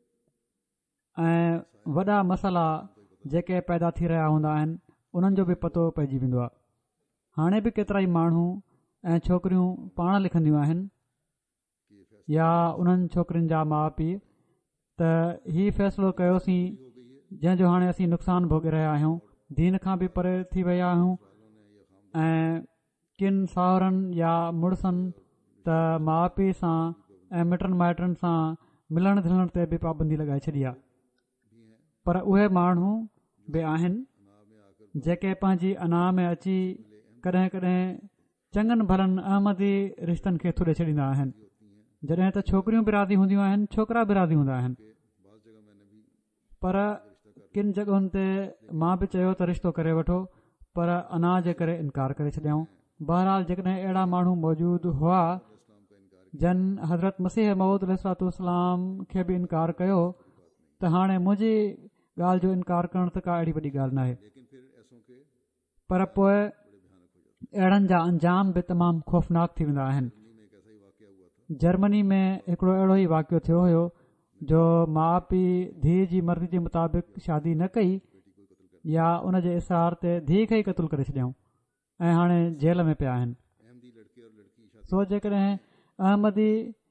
ऐं वॾा मसइला जेके पैदा थी रहिया हूंदा आहिनि उन्हनि जो बि पतो पइजी वेंदो आहे. हाणे बि केतिरा ई माण्हू ऐं छोकिरियूं पाण लिखंदियूं आहिनि या उन्हनि छोकिरियुनि जा माउ पीउ त हीउ फ़ैसिलो कयोसीं जंहिंजो हाणे असीं नुक़सानु भोॻे रहिया आहियूं, दीन खां बि परे थी विया आहियूं ऐं किन साहुरनि या मुड़ुसनि त माउ पीउ सां ऐं मिटनि माइटनि सां मिलण झलण ते बि पाबंदी लॻाए छॾी आहे. पर उहे माण्हू बि आहिनि जेके पंहिंजी अना में अची कॾहिं कॾहिं चङनि भलनि अहमदी रिश्तनि खे थुॾे छॾींदा आहिनि. जॾहिं त छोकिरियूं बि राज़ी हूंदियूं आहिनि, छोकिरा बि राज़ी हूंदा आहिनि, पर किन जॻहियुनि ते मां बि चयो त रिश्तो करे वठो, पर अना जे करे इनकार करे छॾियऊं. बहरहाल जेकॾहिं अहिड़ा माण्हू मौजूदु हुआ जन हज़रत मसीह मऊद अलैहिस्सलाम खे बि इनकार कयो, त हाणे मुंहिंजी ॻाल्हि जो इनकार करण त का अहिड़ी वॾी ॻाल्हि न आहे. पर पोइ अहिड़नि जा अंजाम बि तमामु ख़ौफ़नाक थी वेंदा आहिनि. जर्मनी में हिकिड़ो अहिड़ो ई वाक़ियो थियो हुयो जो माउ पीउ धीउ जी मर्ज़ी जे मुताबिक़ शादी न कई या उन जे इशार ते धीउ खे ई क़तलु करे छॾियऊं ऐं हाणे जेल में पिया आहिनि. सो जेकॾहिं अहमदी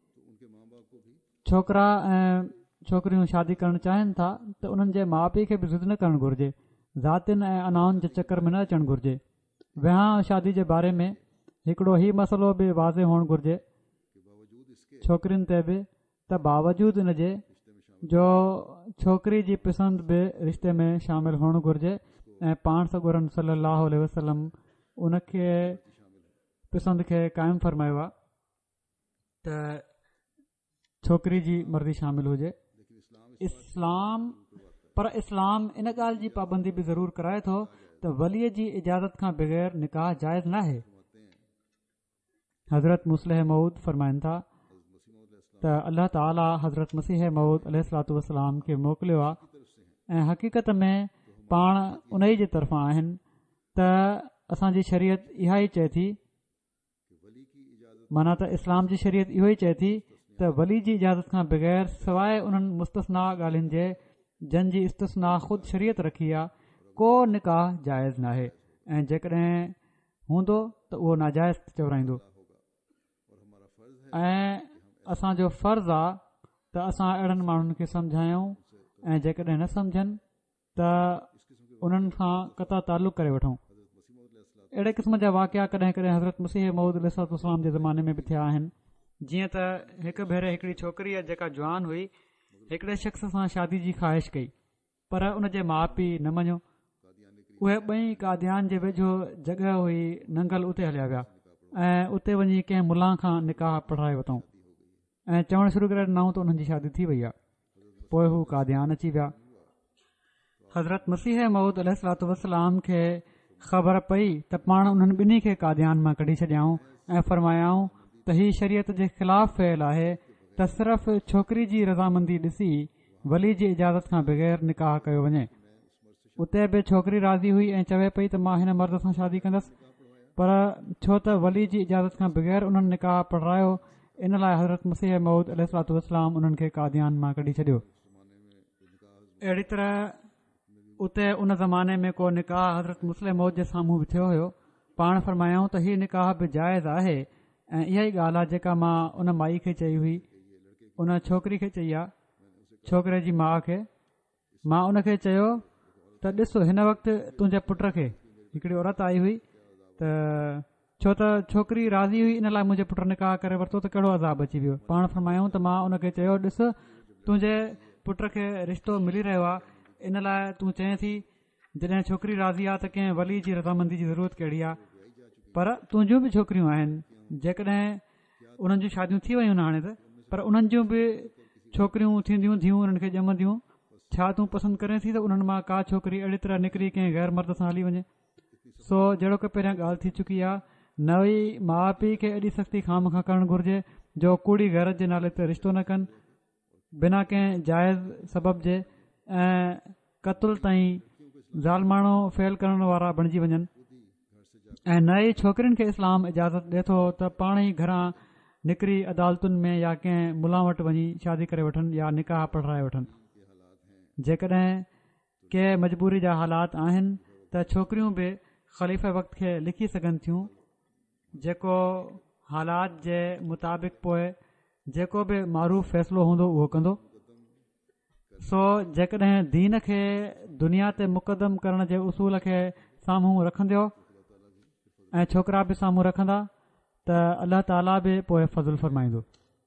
छोकिरा ऐं छोकिरियूं शादी करणु चाहिनि था त उन्हनि जे माउ पीउ खे बि ज़िद न करणु घुरिजे, ज़ातियुनि ऐं अनाउनि जे चकर में न अचणु घुरिजे. विहांउ शादी जे बारे में हिकिड़ो ही मसइलो बि वाज़े हुअणु घुरिजे छोकिरियुनि ते बि त बावजूदि इन जे जो छोकिरी जी पसंदि बि रिश्ते में शामिलु हुअणु घुरिजे ऐं पाण सॻोरन सल्लल्लाहु अलैहि वसल्लम उनखे पसंदि खे क़ाइमु फ़रमायो आहे त छोकिरी जी मर्ज़ी शामिल हुजे। पर इस्लाम इन ॻाल्हि जी पाबंदी बि ज़रूरु कराए थो त वलीअ जी इजाज़त खां बग़ैर निकाह जाइज़ नाहे। हज़रत मुस्लिह मऊद फरमाइनि था त अल्लाह ताला हज़रत मसीह मऊद अलैहिस्सलातु वस्सलाम खे मोकिलियो आहे ऐं हक़ीक़त में पाण उन ई जे तरफ़ां आहिनि त असांजी शरीयत इहा ई चए थी, माना त इस्लाम जी शरीयत इहो ई चए थी त वली जी इजाज़त खां बग़ैर सवाइ उन्हनि मुस्तस्ना ॻाल्हियुनि जे जंहिंजी इस्तिस्ना ख़ुदि शरीयत रखी आहे को निकाह जाइज़ नाहे ऐं जेकॾहिं हूंदो त उहो नाजाइज़ चवराईंदो। ऐं असांजो फ़र्ज़ु आहे त असां अहिड़नि माण्हुनि खे सम्झायूं ऐं जेकॾहिं न सम्झनि त उन्हनि खां क़ता तालुक़ करे वठूं। अहिड़े क़िस्म जा वाक़िया कॾहिं कॾहिं हज़रत मसीह मऊद अलैहिस्सलाम जे ज़माने में बि थिया आहिनि। जीअं त हिकु भेरे हिकिड़ी छोकिरीअ जेका जवान हुई हिकिड़े शख़्स सां शादी जी ख़्वाहिश कई, पर उन जे माउ पीउ न मञियो। उहे ॿई कादियान जे वेझो जॻह हुई नंगल, उते हलिया विया ऐं उते वञी कंहिं मुला खां निकाह पढ़ाए वरितऊं ऐं चवणु शुरू करे ॾिनऊं त उन्हनि जी शादी थी वई आहे। पोइ हू कादियान अची विया। हज़रत मसीह मऊद अलैहिस्सलातु वस्सलाम खे ख़बर पई त पाण उन्हनि ॿिन्ही खे कादियान मां कढी छॾियाऊं ऐं फरमायाऊं त हीउ शरीयत जे ख़िलाफ़ फ़इल आहे त सिर्फ़ छोकिरी जी रज़ामंदी ॾिसी वली जी इजाज़त खां बग़ैर निकाह कयो वञे। उते बि छोकिरी राज़ी हुई ऐं चवे पई त मां हिन मर्द सां शादी कंदसि, पर छो त वली जी इजाज़त खां बग़ैर उन्हनि निकाह पढ़ायो, इन लाइ हज़रत मसीह मऊद अलैहिस्सलातु वस्सलाम उन्हनि खे कादियान मां कढी छॾियो। अहिड़ी तरह उते उन ज़माने में को निकाह हज़रत मुस्लिह मऊद जे साम्हूं बि थियो हुयो। पाण फरमायाऊं त हीउ निकाह बि जाइज़ आहे ऐं इहा ई ॻाल्हि आहे जेका मां उन माई खे चई हुई, उन छोकिरी खे चई आहे, छोकिरे जी माउ खे। मां उन खे चयो त ॾिस हिन वक़्तु तुंहिंजे पुट खे, हिकिड़ी औरत आई हुई त छो त छोकिरी राज़ी हुई, इन लाइ मुंहिंजे पुट निकाह करे वरितो त कहिड़ो अज़ाब अची वियो। पाण फरमायूं त मां उन खे चयो ॾिस तुंहिंजे पुट खे रिश्तो मिली रहियो आहे, इन लाइ तूं चएं थी जॾहिं छोकिरी राज़ी आहे त कंहिं वली जी रज़ामंदी जी ज़रूरत कहिड़ी आहे। पर तुंहिंजियूं बि छोकिरियूं आहिनि, जेकॾहिं उन्हनि जूं शादियूं थी वयूं न हाणे त, पर उन्हनि जूं बि छोकिरियूं थींदियूं थियूं, उन्हनि खे ॼमंदियूं। छा तूं पसंदि करें थी त उन्हनि मां का छोकिरी अहिड़ी तरह निकिरी कंहिं गैर मर्द सां हली वञे? सो जहिड़ो की पहिरियां ॻाल्हि थी चुकी आहे, नई माउ पीउ खे एॾी सख़्ती खाम खां करणु घुरिजे जो कूड़ी गैरत जे नाले ते रिश्तो न कनि बिना कंहिं जाइज़ सबब जे ऐं क़तल ताईं ज़ालमाणो फेल करण वारा बणिजी वञनि। ऐं नई छोकिरियुनि खे इस्लाम इजाज़त ॾिए थो त पाण ई घरां निकिरी अदालतुनि में या कंहिं मुला वटि वञी शादी करे वठनि या निकाह पढ़ाए वठनि। जेकॾहिं के मजबूरी जा हालात आहिनि त छोकिरियूं बि ख़लीफ़े वक़्त खे लिखी सघनि थियूं, जेको हालात जे मुताबिक़ पोइ जेको बि मारूफ़ फ़ैसिलो हूंदो उहो कंदो। सो जेकॾहिं दीन खे दुनिया ते मुक़दम करण जे उसूल खे साम्हूं रखंदो ऐं छोकिरा बि साम्हूं रखंदा त अल्लाह ताला बि पोइ फज़ुल फरमाईंदो।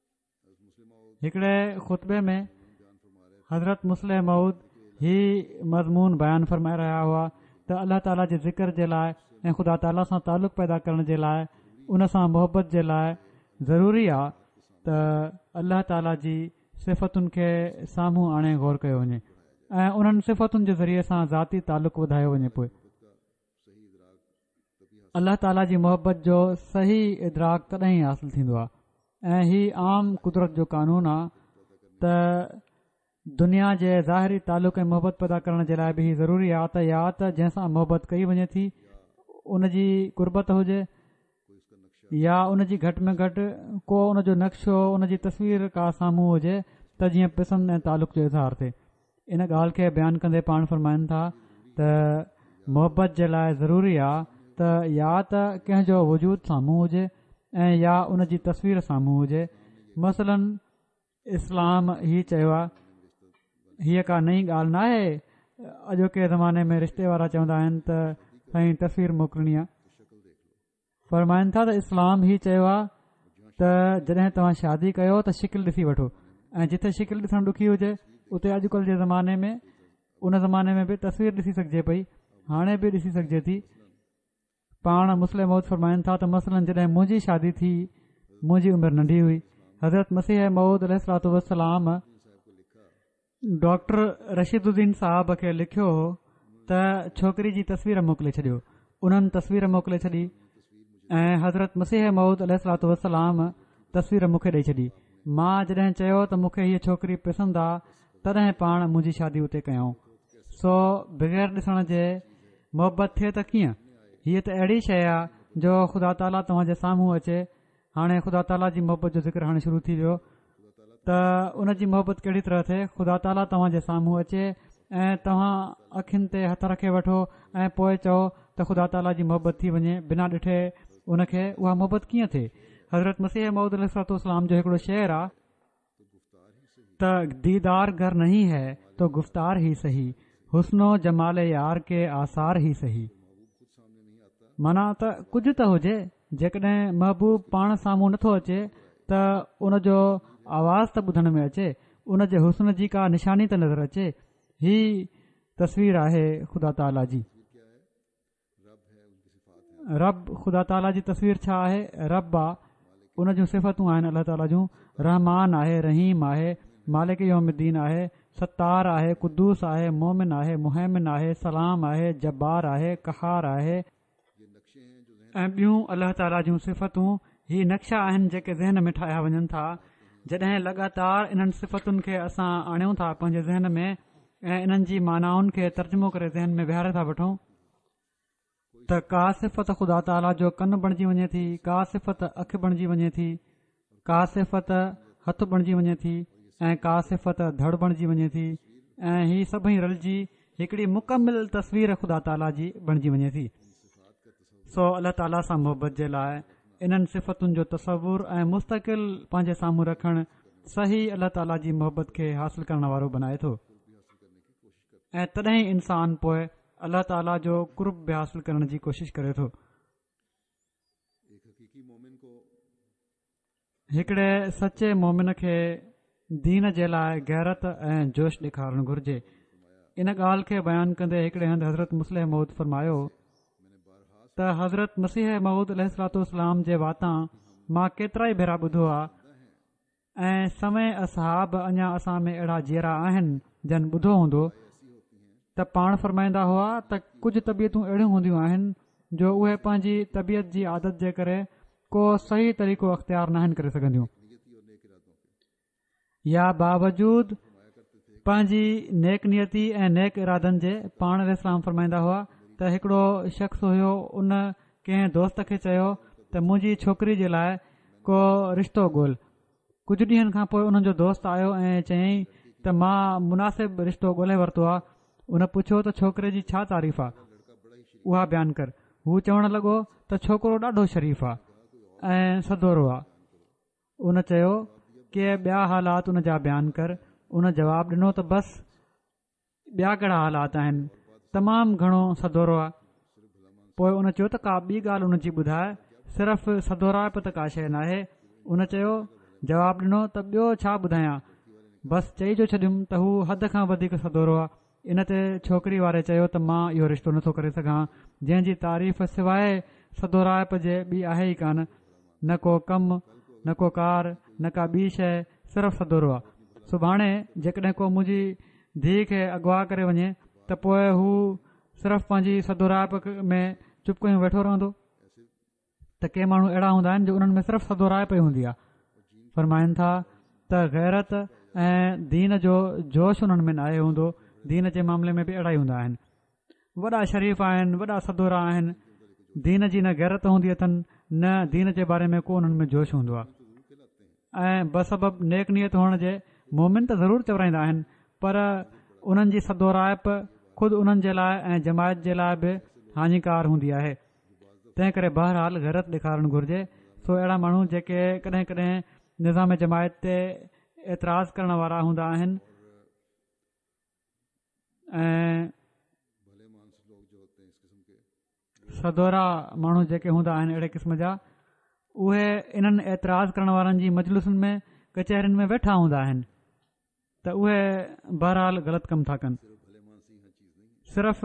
हिकिड़े ख़ुतबे में हज़रत मुस्लिह मऊद ही मज़मून बयानु फरमाए रहिया हुआ त अल्लाह ताला जे ज़िक्र जे लाइ ऐं ख़ुदा ताला सां तालुक़ पैदा करण जे लाइ, उन सां मुहबत जे लाइ ज़रूरी आहे त अल्लाह ताला जी सिफ़तुनि खे साम्हूं आणे गौर कयो वञे ऐं उन्हनि सिफ़तुनि जे ज़रिए सां ज़ाती तालुक़ वधायो वञे। पोइ अल्लाह ताला जी मुहबत जो सही इदराक तॾहिं ई हासिलु थींदो आहे। ऐं हीउ आम कुदरत जो कानून आहे त दुनिया जे ज़ाहिरी तालुक़ ऐं मुहबत पैदा करण जे लाइ बि हीउ ज़रूरी आहे त या त जंहिंसां मुहबत कई वञे थी उन जी कुर्बत हुजे या उन जी घटि में घटि को उन जो नक्शो, उन जी तस्वीर का साम्हूं हुजे त जीअं पसंदि ऐं तालुक़ जो इज़हार थिए। इन ॻाल्हि खे बयानु कंदे पाण फरमाइनि था त मुहबत जे लाइ ज़रूरी आहे त या त कंहिंजो वजूद साम्हूं हुजे ऐं या उन जी तस्वीर साम्हूं हुजे। मसलन इस्लाम हीउ चयो आहे, हीअ का नई ॻाल्हि न आहे। अॼोके ज़माने में रिश्ते वारा चवंदा आहिनि त साईं तस्वीर मोकिलणी आहे। फरमाइनि था त इस्लाम हीउ चयो आहे त जॾहिं तव्हां शादी कयो त शिकिल ॾिसी वठो, ऐं जिथे शिकिल ॾिसणु ॾुखी हुजे उते अॼुकल्ह जे ज़माने में उन ज़माने में बि तस्वीर ॾिसी सघिजे पई, हाणे बि ॾिसी सघिजे थी। पाण मुस्लिम मौत फरमाइनि था त मसलन जॾहिं मुंहिंजी शादी थी, मुंहिंजी उमिरि नंढी हुई हज़रत मसीह मऊद अलैहिस्सलातु वस्सलाम डॉक्टर रशीदुद्दीन साहब खे लिखियो हो त छोकिरी जी तस्वीर मोकिले छॾियो। उन्हनि तस्वीर मोकिले छॾी ऐं हज़रत मसीह मऊद अलैहिस्सलातु वस्सलाम तस्वीर मूंखे ॾेई छॾी। मां जॾहिं चयो त मूंखे हीअ छोकिरी पसंदि आहे तॾहिं पाण मुंहिंजी शादी उते कयऊं। सो बग़ैर ॾिसण जे मोहबत थिए त कीअं? हीअ त अहिड़ी शइ आहे जो ख़ुदा ताला तव्हांजे साम्हूं अचे। हाणे ख़ुदा ताला जी मोहबत जो ज़िक्र हाणे शुरू थी वियो त उन जी मोहबत कहिड़ी तरह थिए। ख़ुदा ताला तव्हांजे साम्हूं अचे ऐं तव्हां अखियुनि ते हथ रखे वठो ऐं पोइ चओ त ख़ुदा ताला जी मोहबत थी वञे बिना ॾिठे उनखे। उहा मोहबत कीअं थिए? हज़रत मसीह मऊद अलैहिस्सलाम जो हिकिड़ो शेर आहे त दीदार घर नहीं है तो गुफ्तार ही सही, हुस्नो जमाले यार के आसार ही सही। माना त कुझु त हुजे, जेकॾहिं महबूब पाण साम्हूं नथो अचे त उनजो आवाज़ त ॿुधण में अचे, उन जे हुस्न जी का निशानी त नज़र अचे। ही तस्वीर आहे ख़ुदा ताला जी। रब ख़ुदा ताला जी तस्वीर छा आहे? रब आहे, उन जूं सिफ़तूं आहिनि अलाह ताला जूं। रहमान आहे, रहीम आहे, मालिक यौमुद्दीन आहे, सत्तार आहे, कुद्दूस आहे, मोमिन आहे, मुहैमिन आहे, सलाम आहे, जब्बार आहे, कहार आहे ऐं ॿियूं अलाह ताला जूं सिफ़तूं। ही नक्शा आहिनि जेके ज़हन में ठाहिया वञनि था। जॾहिं लगातार इन्हनि सिफ़तुनि खे असां आणियूं था पंहिंजे ज़हन में ऐं इन्हनि जी मानाउनि खे तर्जुमो करे ज़हन में विहारे था वठूं त का सिफ़त ख़ुदा ताला जो कनु बणिजी वञे थी, का सिफ़त अखि बणिजी वञे थी, का सिफ़त हथु बणिजी वञे थी ऐं का सिफ़त धड़ बणिजी वञे थी ऐं ही सभई रलिजी हिकिड़ी मुकमिल तस्वीर ख़ुदा ताला जी बणिजी वञे थी। सो अलाह ताला सां मोहबत जे लाइ इन्हनि सिफ़तुनि जो तसवुर ऐं मुस्तक़िल पंहिंजे साम्हूं रखणु सही अलाह ताला जी मोहबत खे हासिल करण वारो बनाए थो ऐं तॾहिं इंसान पोइ अलाह ताला जो कुर्ब बि हासिल करण जी कोशिश करे थो। हिकिड़े सचे मोमिन खे दीन जे लाइ गैरत ऐं जोश ॾेखारणु घुर्जे। इन ॻाल्हि खे बयानु कंदे हिकिड़े हंधि हज़रत मुस्लिह मऊद फरमायो त हज़रत मसीह मऊद अलैहिस्सलाम जे वातां मां केतिरा ई भेरा ॿुधो आहे ऐं समय असहाब अञा असां में अहिड़ा जीअरा आहिनि जन ॿुधो हूंदो त पाण फरमाईंदा हुआ त कुझु तबियतूं अहिड़ियूं हूंदियूं आहिनि जो उहे पंहिंजी तबियत जी आदत जे करे को सही तरीक़ो अख़्तियार नाहिनि करे सघंदियूं या बावजूद पंहिंजी नेक नियती ऐं नेक इरादनि जे। पाण अलैहिस्सलाम फरमाईंदा हुआ त हिकिड़ो शख़्स हुयो, उन कंहिं दोस्त खे चयो त मुंहिंजी छोकिरी जे लाइ को रिश्तो ॻोल्ह। कुझु ॾींहनि खां पोइ उन्हनि जो दोस्त आयो ऐं चयईं त मां मुनासिब रिश्तो ॻोल्हे वरितो आहे। उन पुछियो त छोकिरे जी छा तारीफ़ आहे, उहा बयानु कर। हू चवणु लॻो त छोकिरो ॾाढो शरीफ़ आहे ऐं सदोरो आहे। उन चयो के ॿिया हालात उन जा बयानु कर। उन जवाबु ॾिनो त बसि ॿिया कहिड़ा हालात आहिनि, तमामु घणो सदोरो आहे। पोइ उन चयो त का ॿी ॻाल्हि उन जी ॿुधाए, सिर्फ़ सदोराप त का शइ नाहे। उन चयो जवाबु ॾिनो त ॿियो छा ॿुधायां, बसि चई जो छॾियुमि त हू हद खां वधीक सदोरो आहे। इन ते छोकिरी वारे चयो त मां इहो रिश्तो नथो करे सघां जंहिंजी तारीफ़ सवाइ सदोराप जे ॿी आहे ई कान। न को कमु, न को कार, न का ॿी शइ, सिर्फ़ सदोरो आहे। सुभाणे जेकॾहिं को मुंहिंजी धीउ खे अगवा करे वञे त पोइ हू सिर्फ़ पंहिंजी सदोराप में चुप कयूं वेठो रहंदो। त के माण्हू अहिड़ा हूंदा आहिनि जो उन्हनि में सिर्फ़ सदोराप ई हूंदी आहे। फरमाइनि था त गैरत ऐं दीन जो जोश उन्हनि में नाहे हूंदो। दीन जे मामले में बि अहिड़ा ई हूंदा आहिनि। वॾा शरीफ़ आहिनि, वॾा सदोरा आहिनि, दीन जी न गैरत हूंदी अथनि न दीन जे बारे में को उन्हनि में जोश हूंदो आहे। ऐं बसबब नेक नियत हुअण जे मोमिन त ज़रूरु चवराईंदा आहिनि, पर उन्हनि जी सदोराप ख़ुदि उन्हनि जे लाइ ऐं जमायत जे लाइ बि हानिकार हूंदी आहे। तंहिं करे बहरहाल गैरत ॾेखारणु घुर्जे। सो अहिड़ा माण्हू जेके कॾहिं कॾहिं निज़ाम जमायत ते एतिराज़ करण वारा हूंदा आहिनि ऐं सदोरा माण्हू जेके हूंदा आहिनि अहिड़े क़िस्म जा, उहे इन्हनि एतिराज़ करण वारनि जी मजलिसुनि में कचहरियुनि में वेठा हूंदा आहिनि त उहे बहरहाल ग़लति कमु था कनि। सिर्फ़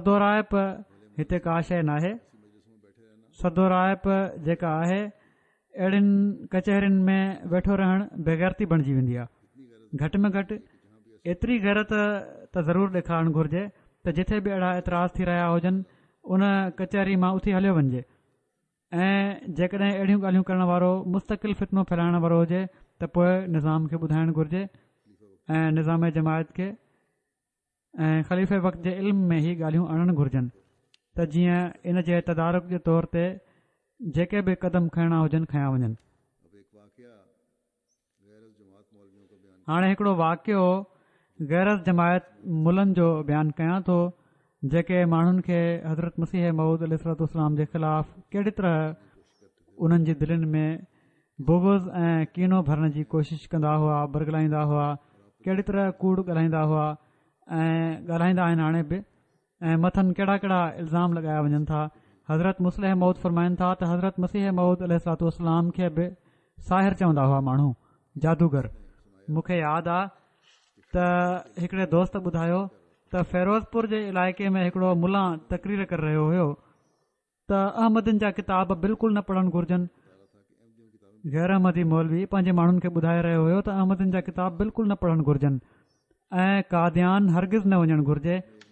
सदोराप हिते का शइ नाहे। सदोराप जेका आहे अहिड़ियुनि कचहरियुनि में वेठो रहणु बेगैरती बणिजी वेंदी आहे. घटि में घटि एतिरी गैरत त ज़रूरु ॾेखारणु घुरिजे त जिथे बि अहिड़ा एतिराज़ थी रहिया हुजनि उन कचहरी मां उथी हलियो वञिजे. ऐं जेकॾहिं अहिड़ियूं ॻाल्हियूं करण वारो मुस्तक़िल फितनो फैलाइण वारो हुजे त पोइ निज़ाम खे ॿुधाइणु घुरिजे ऐं निज़ाम जमायत खे ऐं ख़लीफ़े वक़्त जे इल्म में ई ॻाल्हियूं आणणु घुरिजनि त जीअं इन जे तदारुक जे तौर ते जेके बि क़दम खणणा हुजनि खयां वञनि. हाणे हिकिड़ो वाक़ियो गैरत जमायत मुलनि जो बयानु कयां थो जेके माण्हुनि खे हज़रत मसीह मऊद अलैहिस्सलाम जे ख़िलाफ़ कहिड़ी तरह उन्हनि जी दिलनि में बुग़्ज़ ऐं कीनो भरण जी कोशिशि कंदा हुआ, बरगलाईंदा हुआ, कहिड़ी तरह कूड़ ॻाल्हाईंदा हुआ ऐं ॻाल्हाईंदा आहिनि हाणे बि, ऐं मथनि कहिड़ा कहिड़ा इल्ज़ाम लॻाया वञनि था. हज़रत मुस्लिह मऊद फ़रमाइनि था त हज़रत मसीह मऊद अलैहिस्सलाम खे बि साहिर चवंदा हुआ माण्हू, जादूगर. मूंखे यादि आहे त हिकिड़े दोस्त ॿुधायो त फ़िरोज़पुर जे इलाइक़े में हिकिड़ो मुला तक़रीर करे रहियो हुयो त अहमदनि जा किताब बिल्कुलु न पढ़णु घुरिजनि. गैर अहमदी मौलवी पंहिंजे माण्हुनि खे ॿुधाए रहियो हुयो त अहमदनि जा किताब बिल्कुलु न पढ़णु घुरिजनि ऐं कादियान हरगिज़ न वञणु घुरिजे.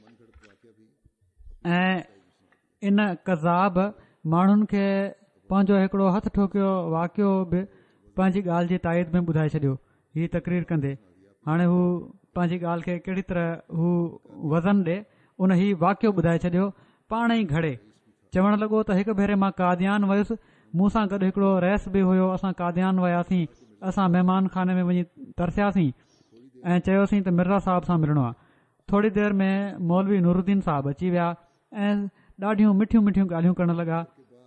ऐं इन कज़ाब माण्हुनि खे पंहिंजो हिकिड़ो हथ ठोकियो वाक़ियो बि पंहिंजी ॻाल्हि जी ताईद में ॿुधाए छॾियो हीअ तक़रीर कंदे. हाणे हू पंहिंजी ॻाल्हि खे कहिड़ी तरह हू वज़न ॾे उन ही वाक़ियो ॿुधाए छॾियो पाण ई घड़े. चवणु लॻो त हिकु भेरे मां कादियान वयुसि, मूं सां गॾु हिकिड़ो रैस बि हुयो, असां कादियान वियासीं, असां महिमान खाने में वञी तरसियासीं ऐं चयोसीं त मिर्ज़ा साहिब सां मिलणो आहे. थोरी देरि में मौलवी नूरुद्दीन साहिब अची विया ऐं ॾाढियूं मिठियूं मिठियूं ॻाल्हियूं करण लॻा.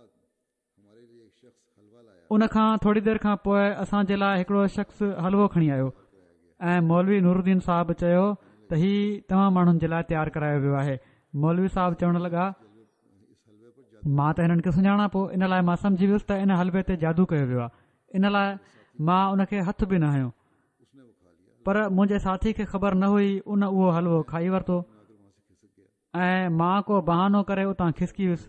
उन खां थोरी देरि खां पोइ असांजे लाइ हिकिड़ो शख़्स हलवो खणी आयो ऐं मौलवी नूरुद्दीन साहिब चयो त ही तव्हां माण्हुनि जे लाइ तयारु करायो वियो आहे. मौलवी साहिब चवणु लॻा मां त हिननि खे सुञाणा पोइ इन लाइ मां सम्झी वियुसि त इन हलवे ते जादू कयो वियो आहे. इन लाइ मां उन खे हथ बि न हयो, पर मुंहिंजे साथी खे ख़बर न हुई. उन उहो हलवो खाई वरितो ऐं मां को बहानो करे उतां खिसकी वियुसि.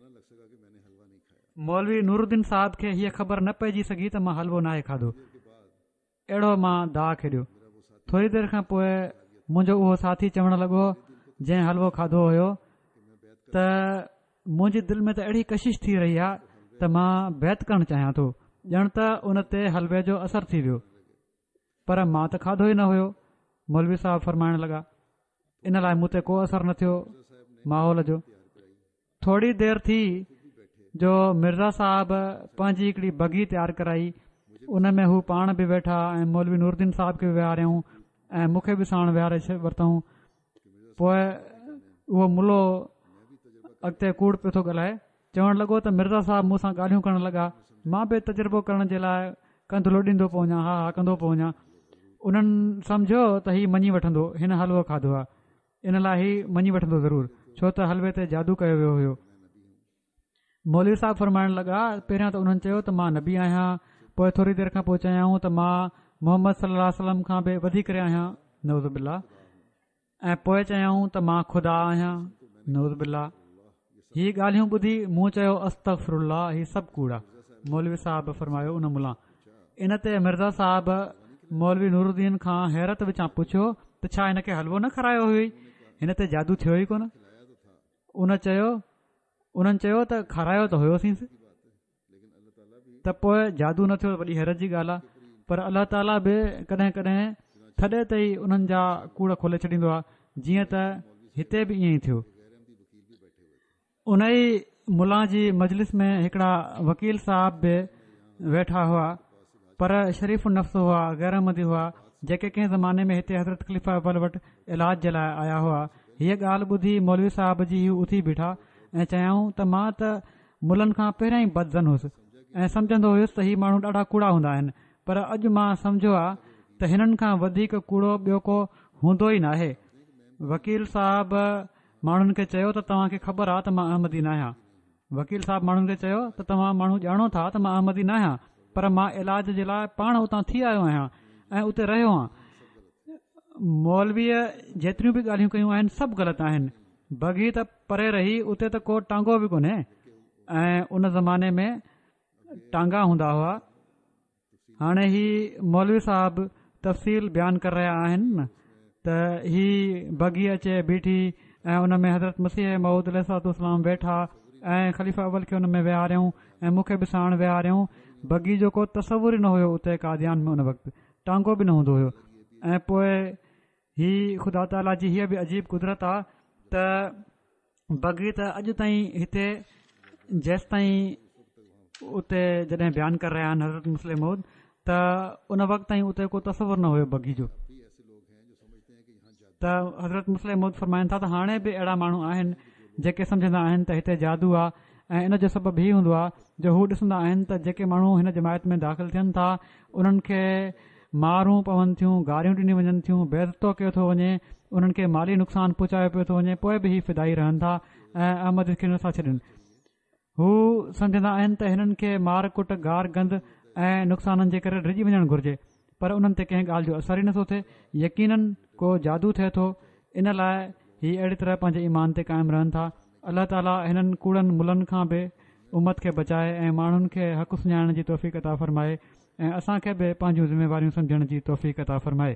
मौलवी नूरुद्दीन साहिब खे हीअ ख़बर न पइजी सघी त मां हलवो नाहे खाधो. अहिड़ो मां दाह खेॾियो. थोरी देरि खां पोइ मुंहिंजो उहो साथी चवणु लॻो जंहिं हलवो खाधो हुयो त मुंहिंजी दिलि में त अहिड़ी कशिश थी रही आहे त मां बैत करणु चाहियां थो, ॼण त उन ते हलवे जो असरु थी वियो, पर मां त खाधो ई न हुयो. मौलवी साहिब फरमाइण लॻा इन लाइ मूं ते को असरु न थियो माहौल जो. थोरी देरि थी जो मिर्ज़ा साहिब पंहिंजी हिकिड़ी बगी तयारु कराई, उन में हू पाण बि वेठा ऐं मौलवी नूरुद्दीन साहिब खे बि विहारियऊं ऐं मूंखे बि साण विहारे वरितऊं. पोइ उहो मुलो अॻिते कूड़ पियो थो ॻाल्हाए, चवणु लॻो त मिर्ज़ा साहिब मूंसां ॻाल्हियूं करणु लॻा. मां बि तजुर्बो करण जे लाइ कंधु लोॾींदो पियो वञा, हा कंदो पियो वञा. उन्हनि सम्झो त हीउ मञी वठंदो, हिन हलवो खाधो आहे, इन लाइ ही मञी वठंदो ज़रूरु, छो त हलवे ते जादू कयो वियो हुयो. मौलवी साहिब फरमाइण लॻा पहिरियां त उन्हनि चयो त मां नबी आहियां, पोइ थोरी देरि खां पोइ चयाऊं त मां मोहम्मद सल्लल्लाहु अलैहि वसल्लम खां बि वधीक आहियां, नऊज़ बिल्लाह, ऐं पोइ चयाऊं त मां ख़ुदा आहियां, नऊज़ बिल्लाह. हीअ ॻाल्हियूं ॿुधी मूं चयो अस्तग़फिरुल्लाह, हीअ सभु कूड़ आहे. मौलवी साहिब फरमायो उन मुला. इन ते मिर्ज़ा साहिब मौलवी नूरुद्दीन खां हैरत विचां पुछियो त छा हिन खे हलवो न खारायो हुई, हिन ते जादू थियो ई कोन. उन्हनि चयो त खारायो त हुयोसींसि, त पोइ जादू न थियो, वॾी हैरत जी ॻाल्हि आहे. पर अलाह ताला बि कॾहिं कॾहिं थॾे ते ई उन्हनि जा कूड़ खोले छॾींदो आहे, जीअं त हिते बि ईअं ई थियो. उन ई मुला जी मजलिस में हिकिड़ा वकील साहिब बि वेठा हुआ, पर शरीफ़ नफ़्स हुआ, गैरमदी हुआ, जेके कंहिं ज़माने में हिते हज़रत ख़लीफ़ा अव्वल वटि इलाज जे लाइ आया हुआ. हीअ ॻाल्हि ॿुधी मौलवी साहिब जी उथी बीठा ऐं चयाऊं त मां त मुलनि खां पहिरियां ई बदज़न हुयुसि ऐं सम्झंदो हुयुसि त हीअ माण्हू ॾाढा कूड़ा हूंदा आहिनि, पर अॼु मां सम्झो आहे त हिननि खां वधीक कूड़ो ॿियो को हूंदो ई नाहे. वकील साहिब माण्हुनि खे चयो त तव्हांखे ख़बर आहे त मां अहमदी न आहियां. वकील साहिब माण्हुनि खे चयो त तव्हां माण्हू ॼाणो था त मां अहमदी न आहियां, पर मां इलाज जे लाइ पाण उतां थी आयो आहियां ऐं उते रहियो आहियां. मौलवीअ जेतिरियूं बि ॻाल्हियूं कयूं आहिनि सभु ग़लति आहिनि. बगी त परे रही, उते त को टांगो बि कोन्हे ऐं उन ज़माने में टांगा हूंदा हुआ। हाणे ही मौलवी साहब तफ़सील बयानु करे रहिया आहिनि न त ही बगी अचे बीठी ऐं उन में हज़रत मसीह मऊद अलैहिस्सलाम वेठा ऐं ख़लीफ़ा अवल खे उन में विहारियऊं ऐं मूंखे बि साण विहारियऊं। बगी जो को तस्वुर ई न हुयो उते कादियान में उन वक़्तु, टांगो बि न हूंदो हुयो। ऐं पोइ ही ख़ुदा ताला जी हीअ बि अजीब कुदरत आहे त बगी त अॼु ताईं हिते जेसि ताईं उते जॾहिं बयानु करे रहिया आहिनि हज़रत मुस्लिम मऊद त उन वक़्त ताईं उते को तस्वुर न हुयो बगी जो। त हज़रत मुस्लिम मऊद फरमाइनि था त हाणे बि अहिड़ा माण्हू आहिनि जेके सम्झंदा आहिनि त हिते जादू आहे ऐं इन जो सबबु हीउ हूंदो आहे जो हू ॾिसंदा आहिनि त जेके माण्हू हिन जमायत में दाख़िल थियनि था उन्हनि खे मारूं पवनि थियूं, गारियूं ॾिनी वञनि थियूं, बेइज़तो कयो थो वञे, उन्हनि खे माली नुक़सानु पहुचायो पियो थो वञे, पोइ बि ही फिदाई रहनि था ऐं अहमद खे नथा छॾनि। हू सम्झंदा आहिनि त हिननि खे मार कुट गार गंद ऐं नुक़साननि जे करे डिॼी वञणु घुर्जे, पर उन्हनि ते कंहिं ॻाल्हि जो असर ई नथो थिए। यकीनन को जादू थिए थो। इन लाइ ही अहिड़ी तरह पंहिंजे ईमान ते क़ाइमु रहनि था। अल्लाह ताला हिननि कूड़नि मुलनि खां बि उम्मत खे बचाए ऐं माण्हुनि खे हक़ सुञाणण जी तौफ़ीक़ अता फ़रमाए ऐं असांखे बि पंहिंजूं ज़िम्मेवारियूं सम्झण जी तौफ़ीक़ अता फ़रमाए।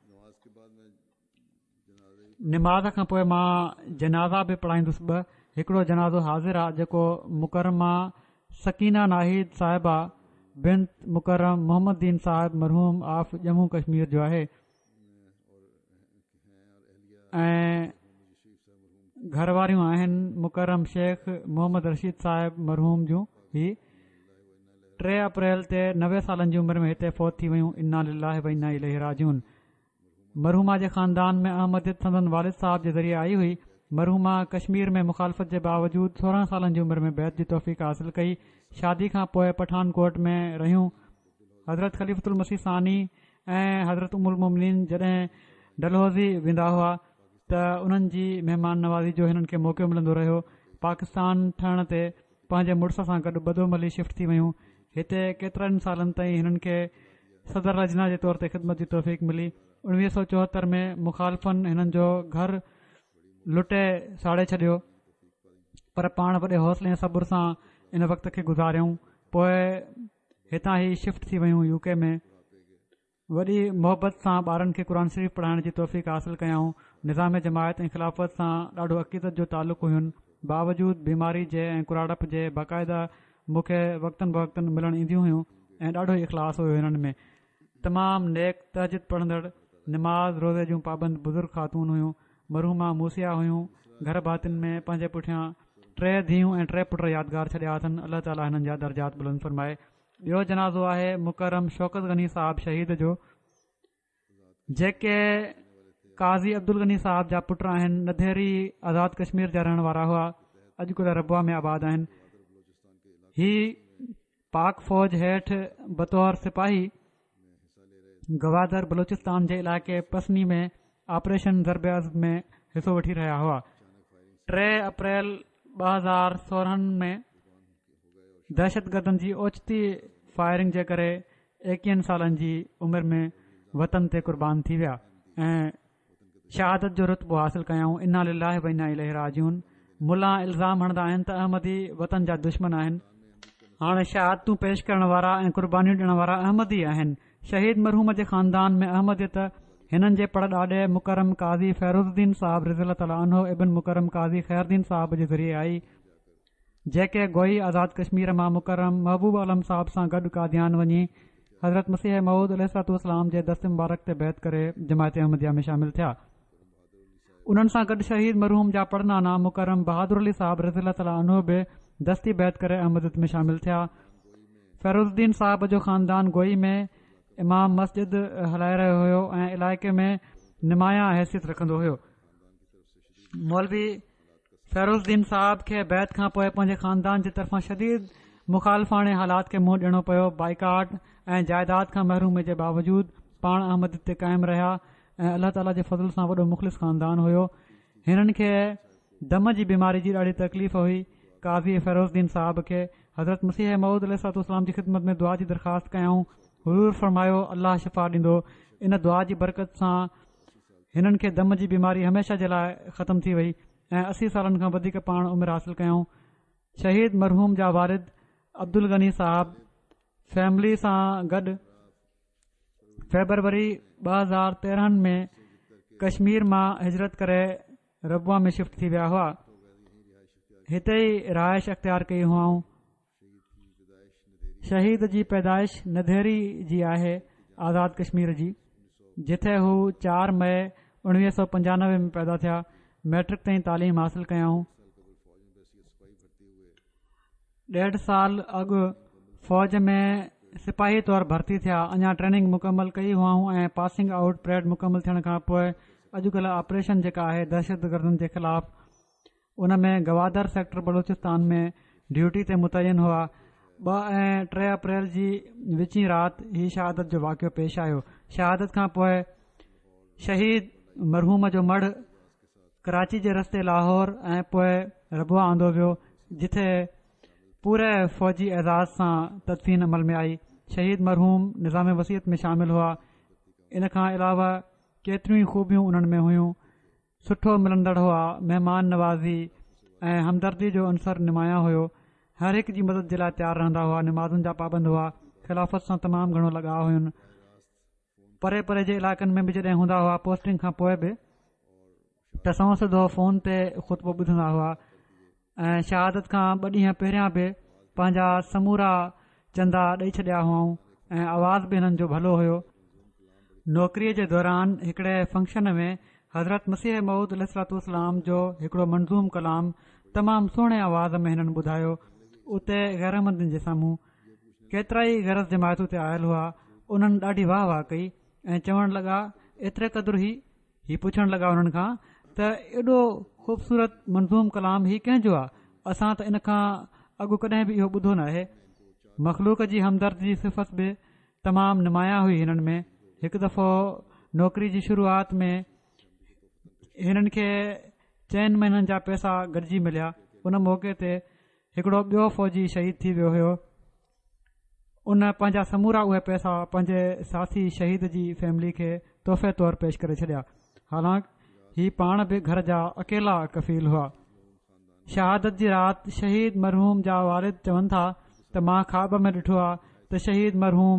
निमाज़ खां पोइ मां जनाज़ा बि पढ़ाईंदुसि। हिकिड़ो जनाज़ो हाज़िर आहे जेको मुकरमा सकीना नाहिद साहिबा बिन मुकरम मोहम्मद दीन साहिब मरहूम ऑफ जम्मू कश्मीर जो आहे ऐं घर वारियूं आहिनि मुकरम शेख मोहम्मद रशीद साहिब मरहूम जूं। ही 3 अप्रैल ते 90 सालनि जी उमिरि में हिते फ़ौत थी वियूं। इन्ना लिल्लाहि व इन्ना इलैहि राजिऊन। मरहूमा जे ख़ानदान में अहमदियत संदन वालिद साहब जे ज़रिए आई हुई। मरहूमा कश्मीर में मुखालफ़त जे बावजूद 16 सालनि जी उमिरि में बैत जी तौफ़ीक़ हासिल कई। शादी खां पोइ पठानकोट में रहियूं। हज़रत ख़लीफ़तुल मसीह सानी ऐं हज़रत उमुल मोमिनीन जॾहिं डलहौज़ी वेंदा हुआ त उन्हनि जी महिमान नवाज़ी जो हिननि खे मौक़ो मिलंदो रहियो। पाकिस्तान ठहण ते पंहिंजे मुड़ुस सां गॾु बदोमली शिफ्ट थी वियूं। हिते केतिरनि सालनि ताईं हिननि खे सदर रजना जे तौर ते ख़िदमत जी तौफ़ीक़ मिली। 1974 में मुखालफ़नि हिननि जो घर लुटे साड़े छॾियो, पर पाण वॾे हौसले ऐं सबुर सां इन वक़्त खे गुज़ारियऊं। पोइ हितां ई शिफ्ट थी वियूं यूके में। वॾी मोहबत सां ॿारनि खे क़ुर शरीफ़ पढ़ाइण जी तौफ़ीक़ हासिल कयऊं। निज़ाम जमायत ऐं ख़िलाफ़त सां ॾाढो अक़ीदत जो तालुक़ हुयुनि। बावजूद बीमारी जे ऐं कुराड़प जे बाक़ाइदा मूंखे वक़्तनि बवक़्तनि मिलण ईंदियूं हुयूं ऐं ॾाढो इख़लास हुयो हिननि में। तमामु नेक तहजिद पढ़ंदड़ निमाज़ रोज़े जूं पाबंद बुज़ुर्ग ख़ातून हुयूं। मरहूमा मूसिया हुयूं। घर भातियुनि में पंहिंजे पुठियां 3 धीअरूं ऐं 3 पुट यादगार छॾिया अथनि। अल्लाह ताला हिननि जा दर्जात बुलंद फ़रमाए। ॿियो जनाज़ो आहे मुकरम शौकत गनी साहब शहीद जो, जेके काज़ी अब्दुल गनी साहब जा पुट आहिनि। नदेरी आज़ाद कश्मीर जा रहण वारा हुआ। अॼुकल्ह रबुआ में आबाद आहिनि। ही पाक फ़ौज हेठि बतौर सिपाही गवादर बलूचिस्तान जे इलाइक़े पसनी में ऑपरेशन ज़रबेज़ में हिसो वठी रहिया हुआ। 3 अप्रैल 2016 में दहशतगर्दनि जी ओचिती फायरिंग जे करे 21 सालनि जी उमिरि में वतन ते क़ुर्बान थी विया ऐं शहादत जो रुतबो हासिल कयऊं। इन्ना लिल्लाहि व इन्ना इलैहि राजिऊन। मुला इल्ज़ाम हणंदा आहिनि त अहमदी वतन जा दुश्मन आहिनि। हाणे शहादतूं पेश करण वारा ऐं क़ुर्बानियूं ॾियण वारा अहमदी आहिनि। शहीद मरहूम जे ख़ानदान में अहमदियत हिननि जे पड़ॾाॾे मुकरम काज़ी फ़ैरुद्दीन साहब रज़ी ताला अन्हो इब्न मुकरम काज़ी ख़ैरुद्दीन साहब जे ज़रिए आई, जेके गोई आज़ाद कश्मीर मां मुकरम महबूब आलम साहब सां गॾु कादियान वञी हज़रत मसीह मऊद अलैहिस्सलाम जे दस्त मुबारक ते बैत करे जमायत अहमदिया में शामिल थिया। उन्हनि सां गॾु शहीद मरहूम जा पड़नाना मुकरम बहादुर अली साहब रज़ी ताला अन्हो बि दस्ती बैत करे अहमदियत में शामिल थिया। फ़ैरुद्दीन साहब जो ख़ानदान गोई में इमाम मस्जिद हलाए रहियो हुयो ऐं इलाइक़े में निमाया हैसियत रखंदो हुयो। मौलवी फ़ैरुद्दीन साहब खे बैत खां पोइ पंहिंजे ख़ानदान जे तरफ़ां शदीद मुखालफ़ाणे हालात खे मुंहुं ॾियणो पियो। बाइकाट ऐं जाइदाद खां महरूमी जे बावजूद पाण अहमदियत ते क़ाइमु रहिया ऐं अल्लाह ताला जे फज़ल सां वॾो मुख़लिस ख़ानदान हुयो। हिननि खे दम जी बीमारी जी ॾाढी तकलीफ़ हुई। काज़ी फ़ैरुद्दीन साहब खे हज़रत मसीह मऊद अलैहिस्सलाम जी ख़िदमत में दुआ जी दरख़्वास्त कयऊं। हुज़ूर फ़रमायो अल्लाह शिफ़ा ॾींदो। इन दुआ जी बरकत सां हिननि खे दम जी बीमारी हमेशा जे लाइ ख़तमु थी वई ऐं 80 सालनि खां वधीक पाण उमिरि हासिल कयऊं। शहीद मरहूम जा वारिद अब्दुल गनी साहब फैमिली सां गॾु फेबरवरी 2013 में कश्मीर मां हिजरत करे रबुआ में शिफ्ट थी विया हुआ। हिते ई रहाइश अख़्तियार कई हुआऊं। शहीद जी पैदाइश नदेरी जी आहे, आज़ाद कश्मीर जी, जिथे हू 4 मई 1995 में पैदा थिया। मैट्रिक ताईं तालीम हासिल कयाऊं। 1.5 साल अॻु फ़ौज में सिपाही तौर भर्ती थिया। अञा ट्रेनिंग मुकमल कई हुआऊं ऐं पासिंग आउट परेड मुकमल थियण खां पोइ अॼुकल्ह ऑपरेशन जेका आहे दहशतगर्दनि जे ख़िलाफ़, उन में गवादर सेक्टर बलूचिस्तान में ड्यूटी ते मुतयन हुआ। 2 ऐं 3 अप्रैल जी विची राति ही शहादत जो वाक़ियो पेश आयो। शहादत खां पोइ शहीद मरहूम जो मढ़ कराची जे रस्ते लाहौर ऐं पोइ रबुआ आंदो वियो, जिथे पूरे फ़ौजी एज़ाज़ सां तदफ़ीन अमल में आई। शहीद मरहूम निज़ाम वसीयत में शामिल हुआ। इन खां अलावा केतिरियूं ई खूबियूं उन्हनि में हुयूं। सुठो मिलंदड़ हुआ, महिमान नवाज़ी ऐं हमदर्दी जो अंसर निमाया हुयो। हर हिक जी मदद जे लाइ तयारु रहंदा हुआ। नमाज़ुनि जा पाबंद हुआ। ख़िलाफ़त सां तमामु घणो लॻाव हुयुनि। परे परे जे इलाइक़नि में बि जॾहिं हूंदा हुआ, पोस्टिंग खां पोइ बि टसों सिधो फ़ोन ते ख़ुतबो ॿुधंदा हुआ ऐं शहादत खां 2 ॾींहं पहिरियां बि पंहिंजा समूरा चंदा ॾेई छॾिया हुआऊं ऐं आवाज़ बि हिननि जो भलो हुयो। नौकरीअ जे दौरान हिकिड़े फंक्शन में हज़रत मसीह मऊद अलैहिस्सलाम जो हिकिड़ो मंज़ूम कलाम तमामु सुहिणे आवाज़ में हिननि ॿुधायो। उते गैरमंदनि जे साम्हूं केतिरा ई गरज जमायतूं ते आयल हुआ। उन्हनि ॾाढी वाह वाह कई ऐं चवण लॻा, एतिरे क़दुरु ही पुछण लॻा उन्हनि खां त एॾो ख़ूबसूरत मंज़ूम कलाम ही कंहिंजो आहे? असां त इन खां अॻु कॾहिं बि इहो ॿुधो न आहे। मख़लूक जी हमदर्दी जी सिफ़त बि तमामु नुमाया हुई हिननि में। हिकु दफ़ो नौकरी जी शुरूआत में हिननि खे 4 महीननि जा पैसा गॾिजी मिलिया। उन मौक़े ते हिकिड़ो ॿियो फ़ौजी शहीद थी वियो हुयो। उन पंहिंजा समूरा उहे पैसा पंहिंजे साथी शहीद जी फैमिली खे तोहफ़े तौर पेश करे छॾिया। हालांकि ही पाण बि घर जा अकेला कफ़ील हुआ। शहादत जी राति शहीद मरहूम जा वारिद चवनि था त मां ख़्वाब में ॾिठो आहे त शहीद मरहूम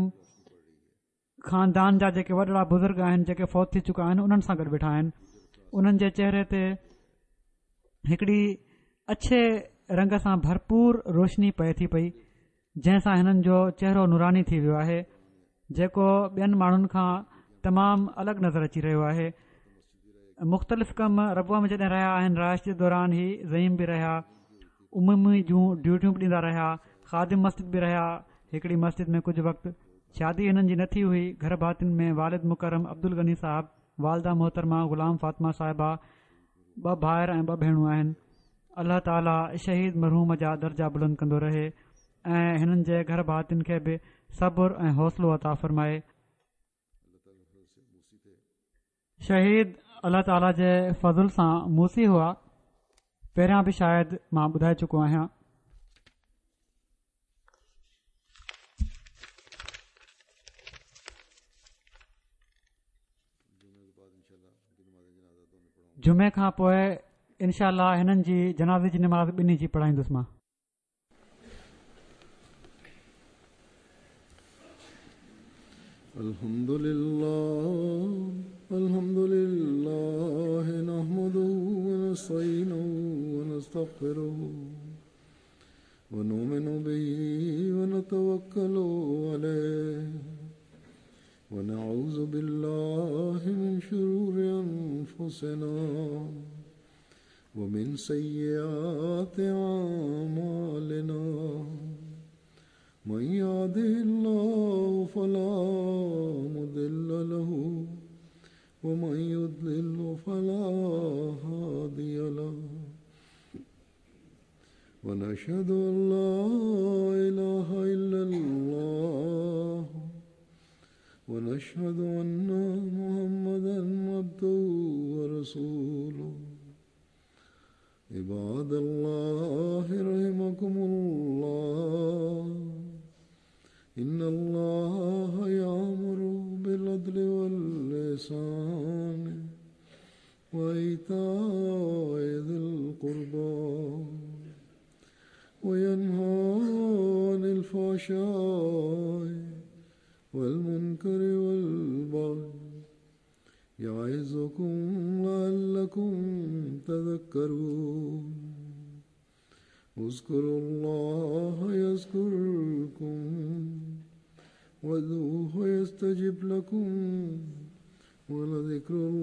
ख़ानदान जा जेके वॾड़ा बुज़ुर्ग आहिनि, जेके फ़ौत थी चुका आहिनि, उन्हनि सां गॾु वेठा आहिनि। उन्हनि जे चेहरे ते हिकिड़ी अच्छे रंग सां भरपूर रोशनी पए थी पई, जंहिंसां हिननि जो चेहरो नूरानी थी वियो आहे, जेको ॿियनि माण्हुनि खां तमामु अलॻि नज़र अची रहियो आहे। मुख़्तलिफ़ कम रबुआ में जॾहिं रहिया आहिनि, राइश जे दौरान ही ज़ईम बि रहिया, उमूमी जूं ड्यूटियूं बि ॾींदा रहिया, ख़ादिम मस्जिद बि रहिया। हिकिड़ी मस्जिद में कुझु वक़्तु शादी हिननि जी न थी हुई। घर भातियुनि में वालिद मुकरम अब्दुल गनी साहब, वालदा मोहतरमा ग़ुलाम फातिमा साहिबा, 2 भाउर ऐं 2 भेणूं आहिनि। अल्लाह ताला शहीद मरहूम जा दर्जा बुलंद कंदो रहे ऐं हिननि जे घर भातियुनि खे बि सब्र ऐं हौसलो अता फ़रमाए। शहीद अल्लाह ताला जे फज़ल सां मूसी हुआ। पहिरियां बि शायदि मां ॿुधाए चुको आहियां। जुमे खां पोइ इनशा अल्लाह हिननि जी जनाज़े जी नमाज़ ॿिन्ही जी पढ़ाईंदुसि मां। अल्हम्दुलिल्लाह नहमदुहु व नस्तईनुहु व नस्तगफिरुहु व नुमिनु बिही व नतवक्कलु अलैहि व नऊज़ु बिल्लाहि मिन शुरूरि अनफुसिना व मिन सय्यिआति अअमालिना। मन यहदिहिल्लाहु फला मुदिल्ल लहु व मन युद्लिल्हु फला हादिय लहु व नशहदु अन ला इलाहा इल्लल्लाह व नशहदु अन्ना मुहम्मदन अब्दुहु व रसूलुहु। इबादल्लाहि रहिमकुमुल्लाह। इन्नल्लाह यामुरु बिल अदलि वल इहसानि व ईताइ ज़िल क़ुर्बा व यन्हा अनिल फ़हशाइ والمنكر والبغي يعظكم لعلكم تذكرون اذكروا الله يذكركم وادعوه يستجب لكم ولذكر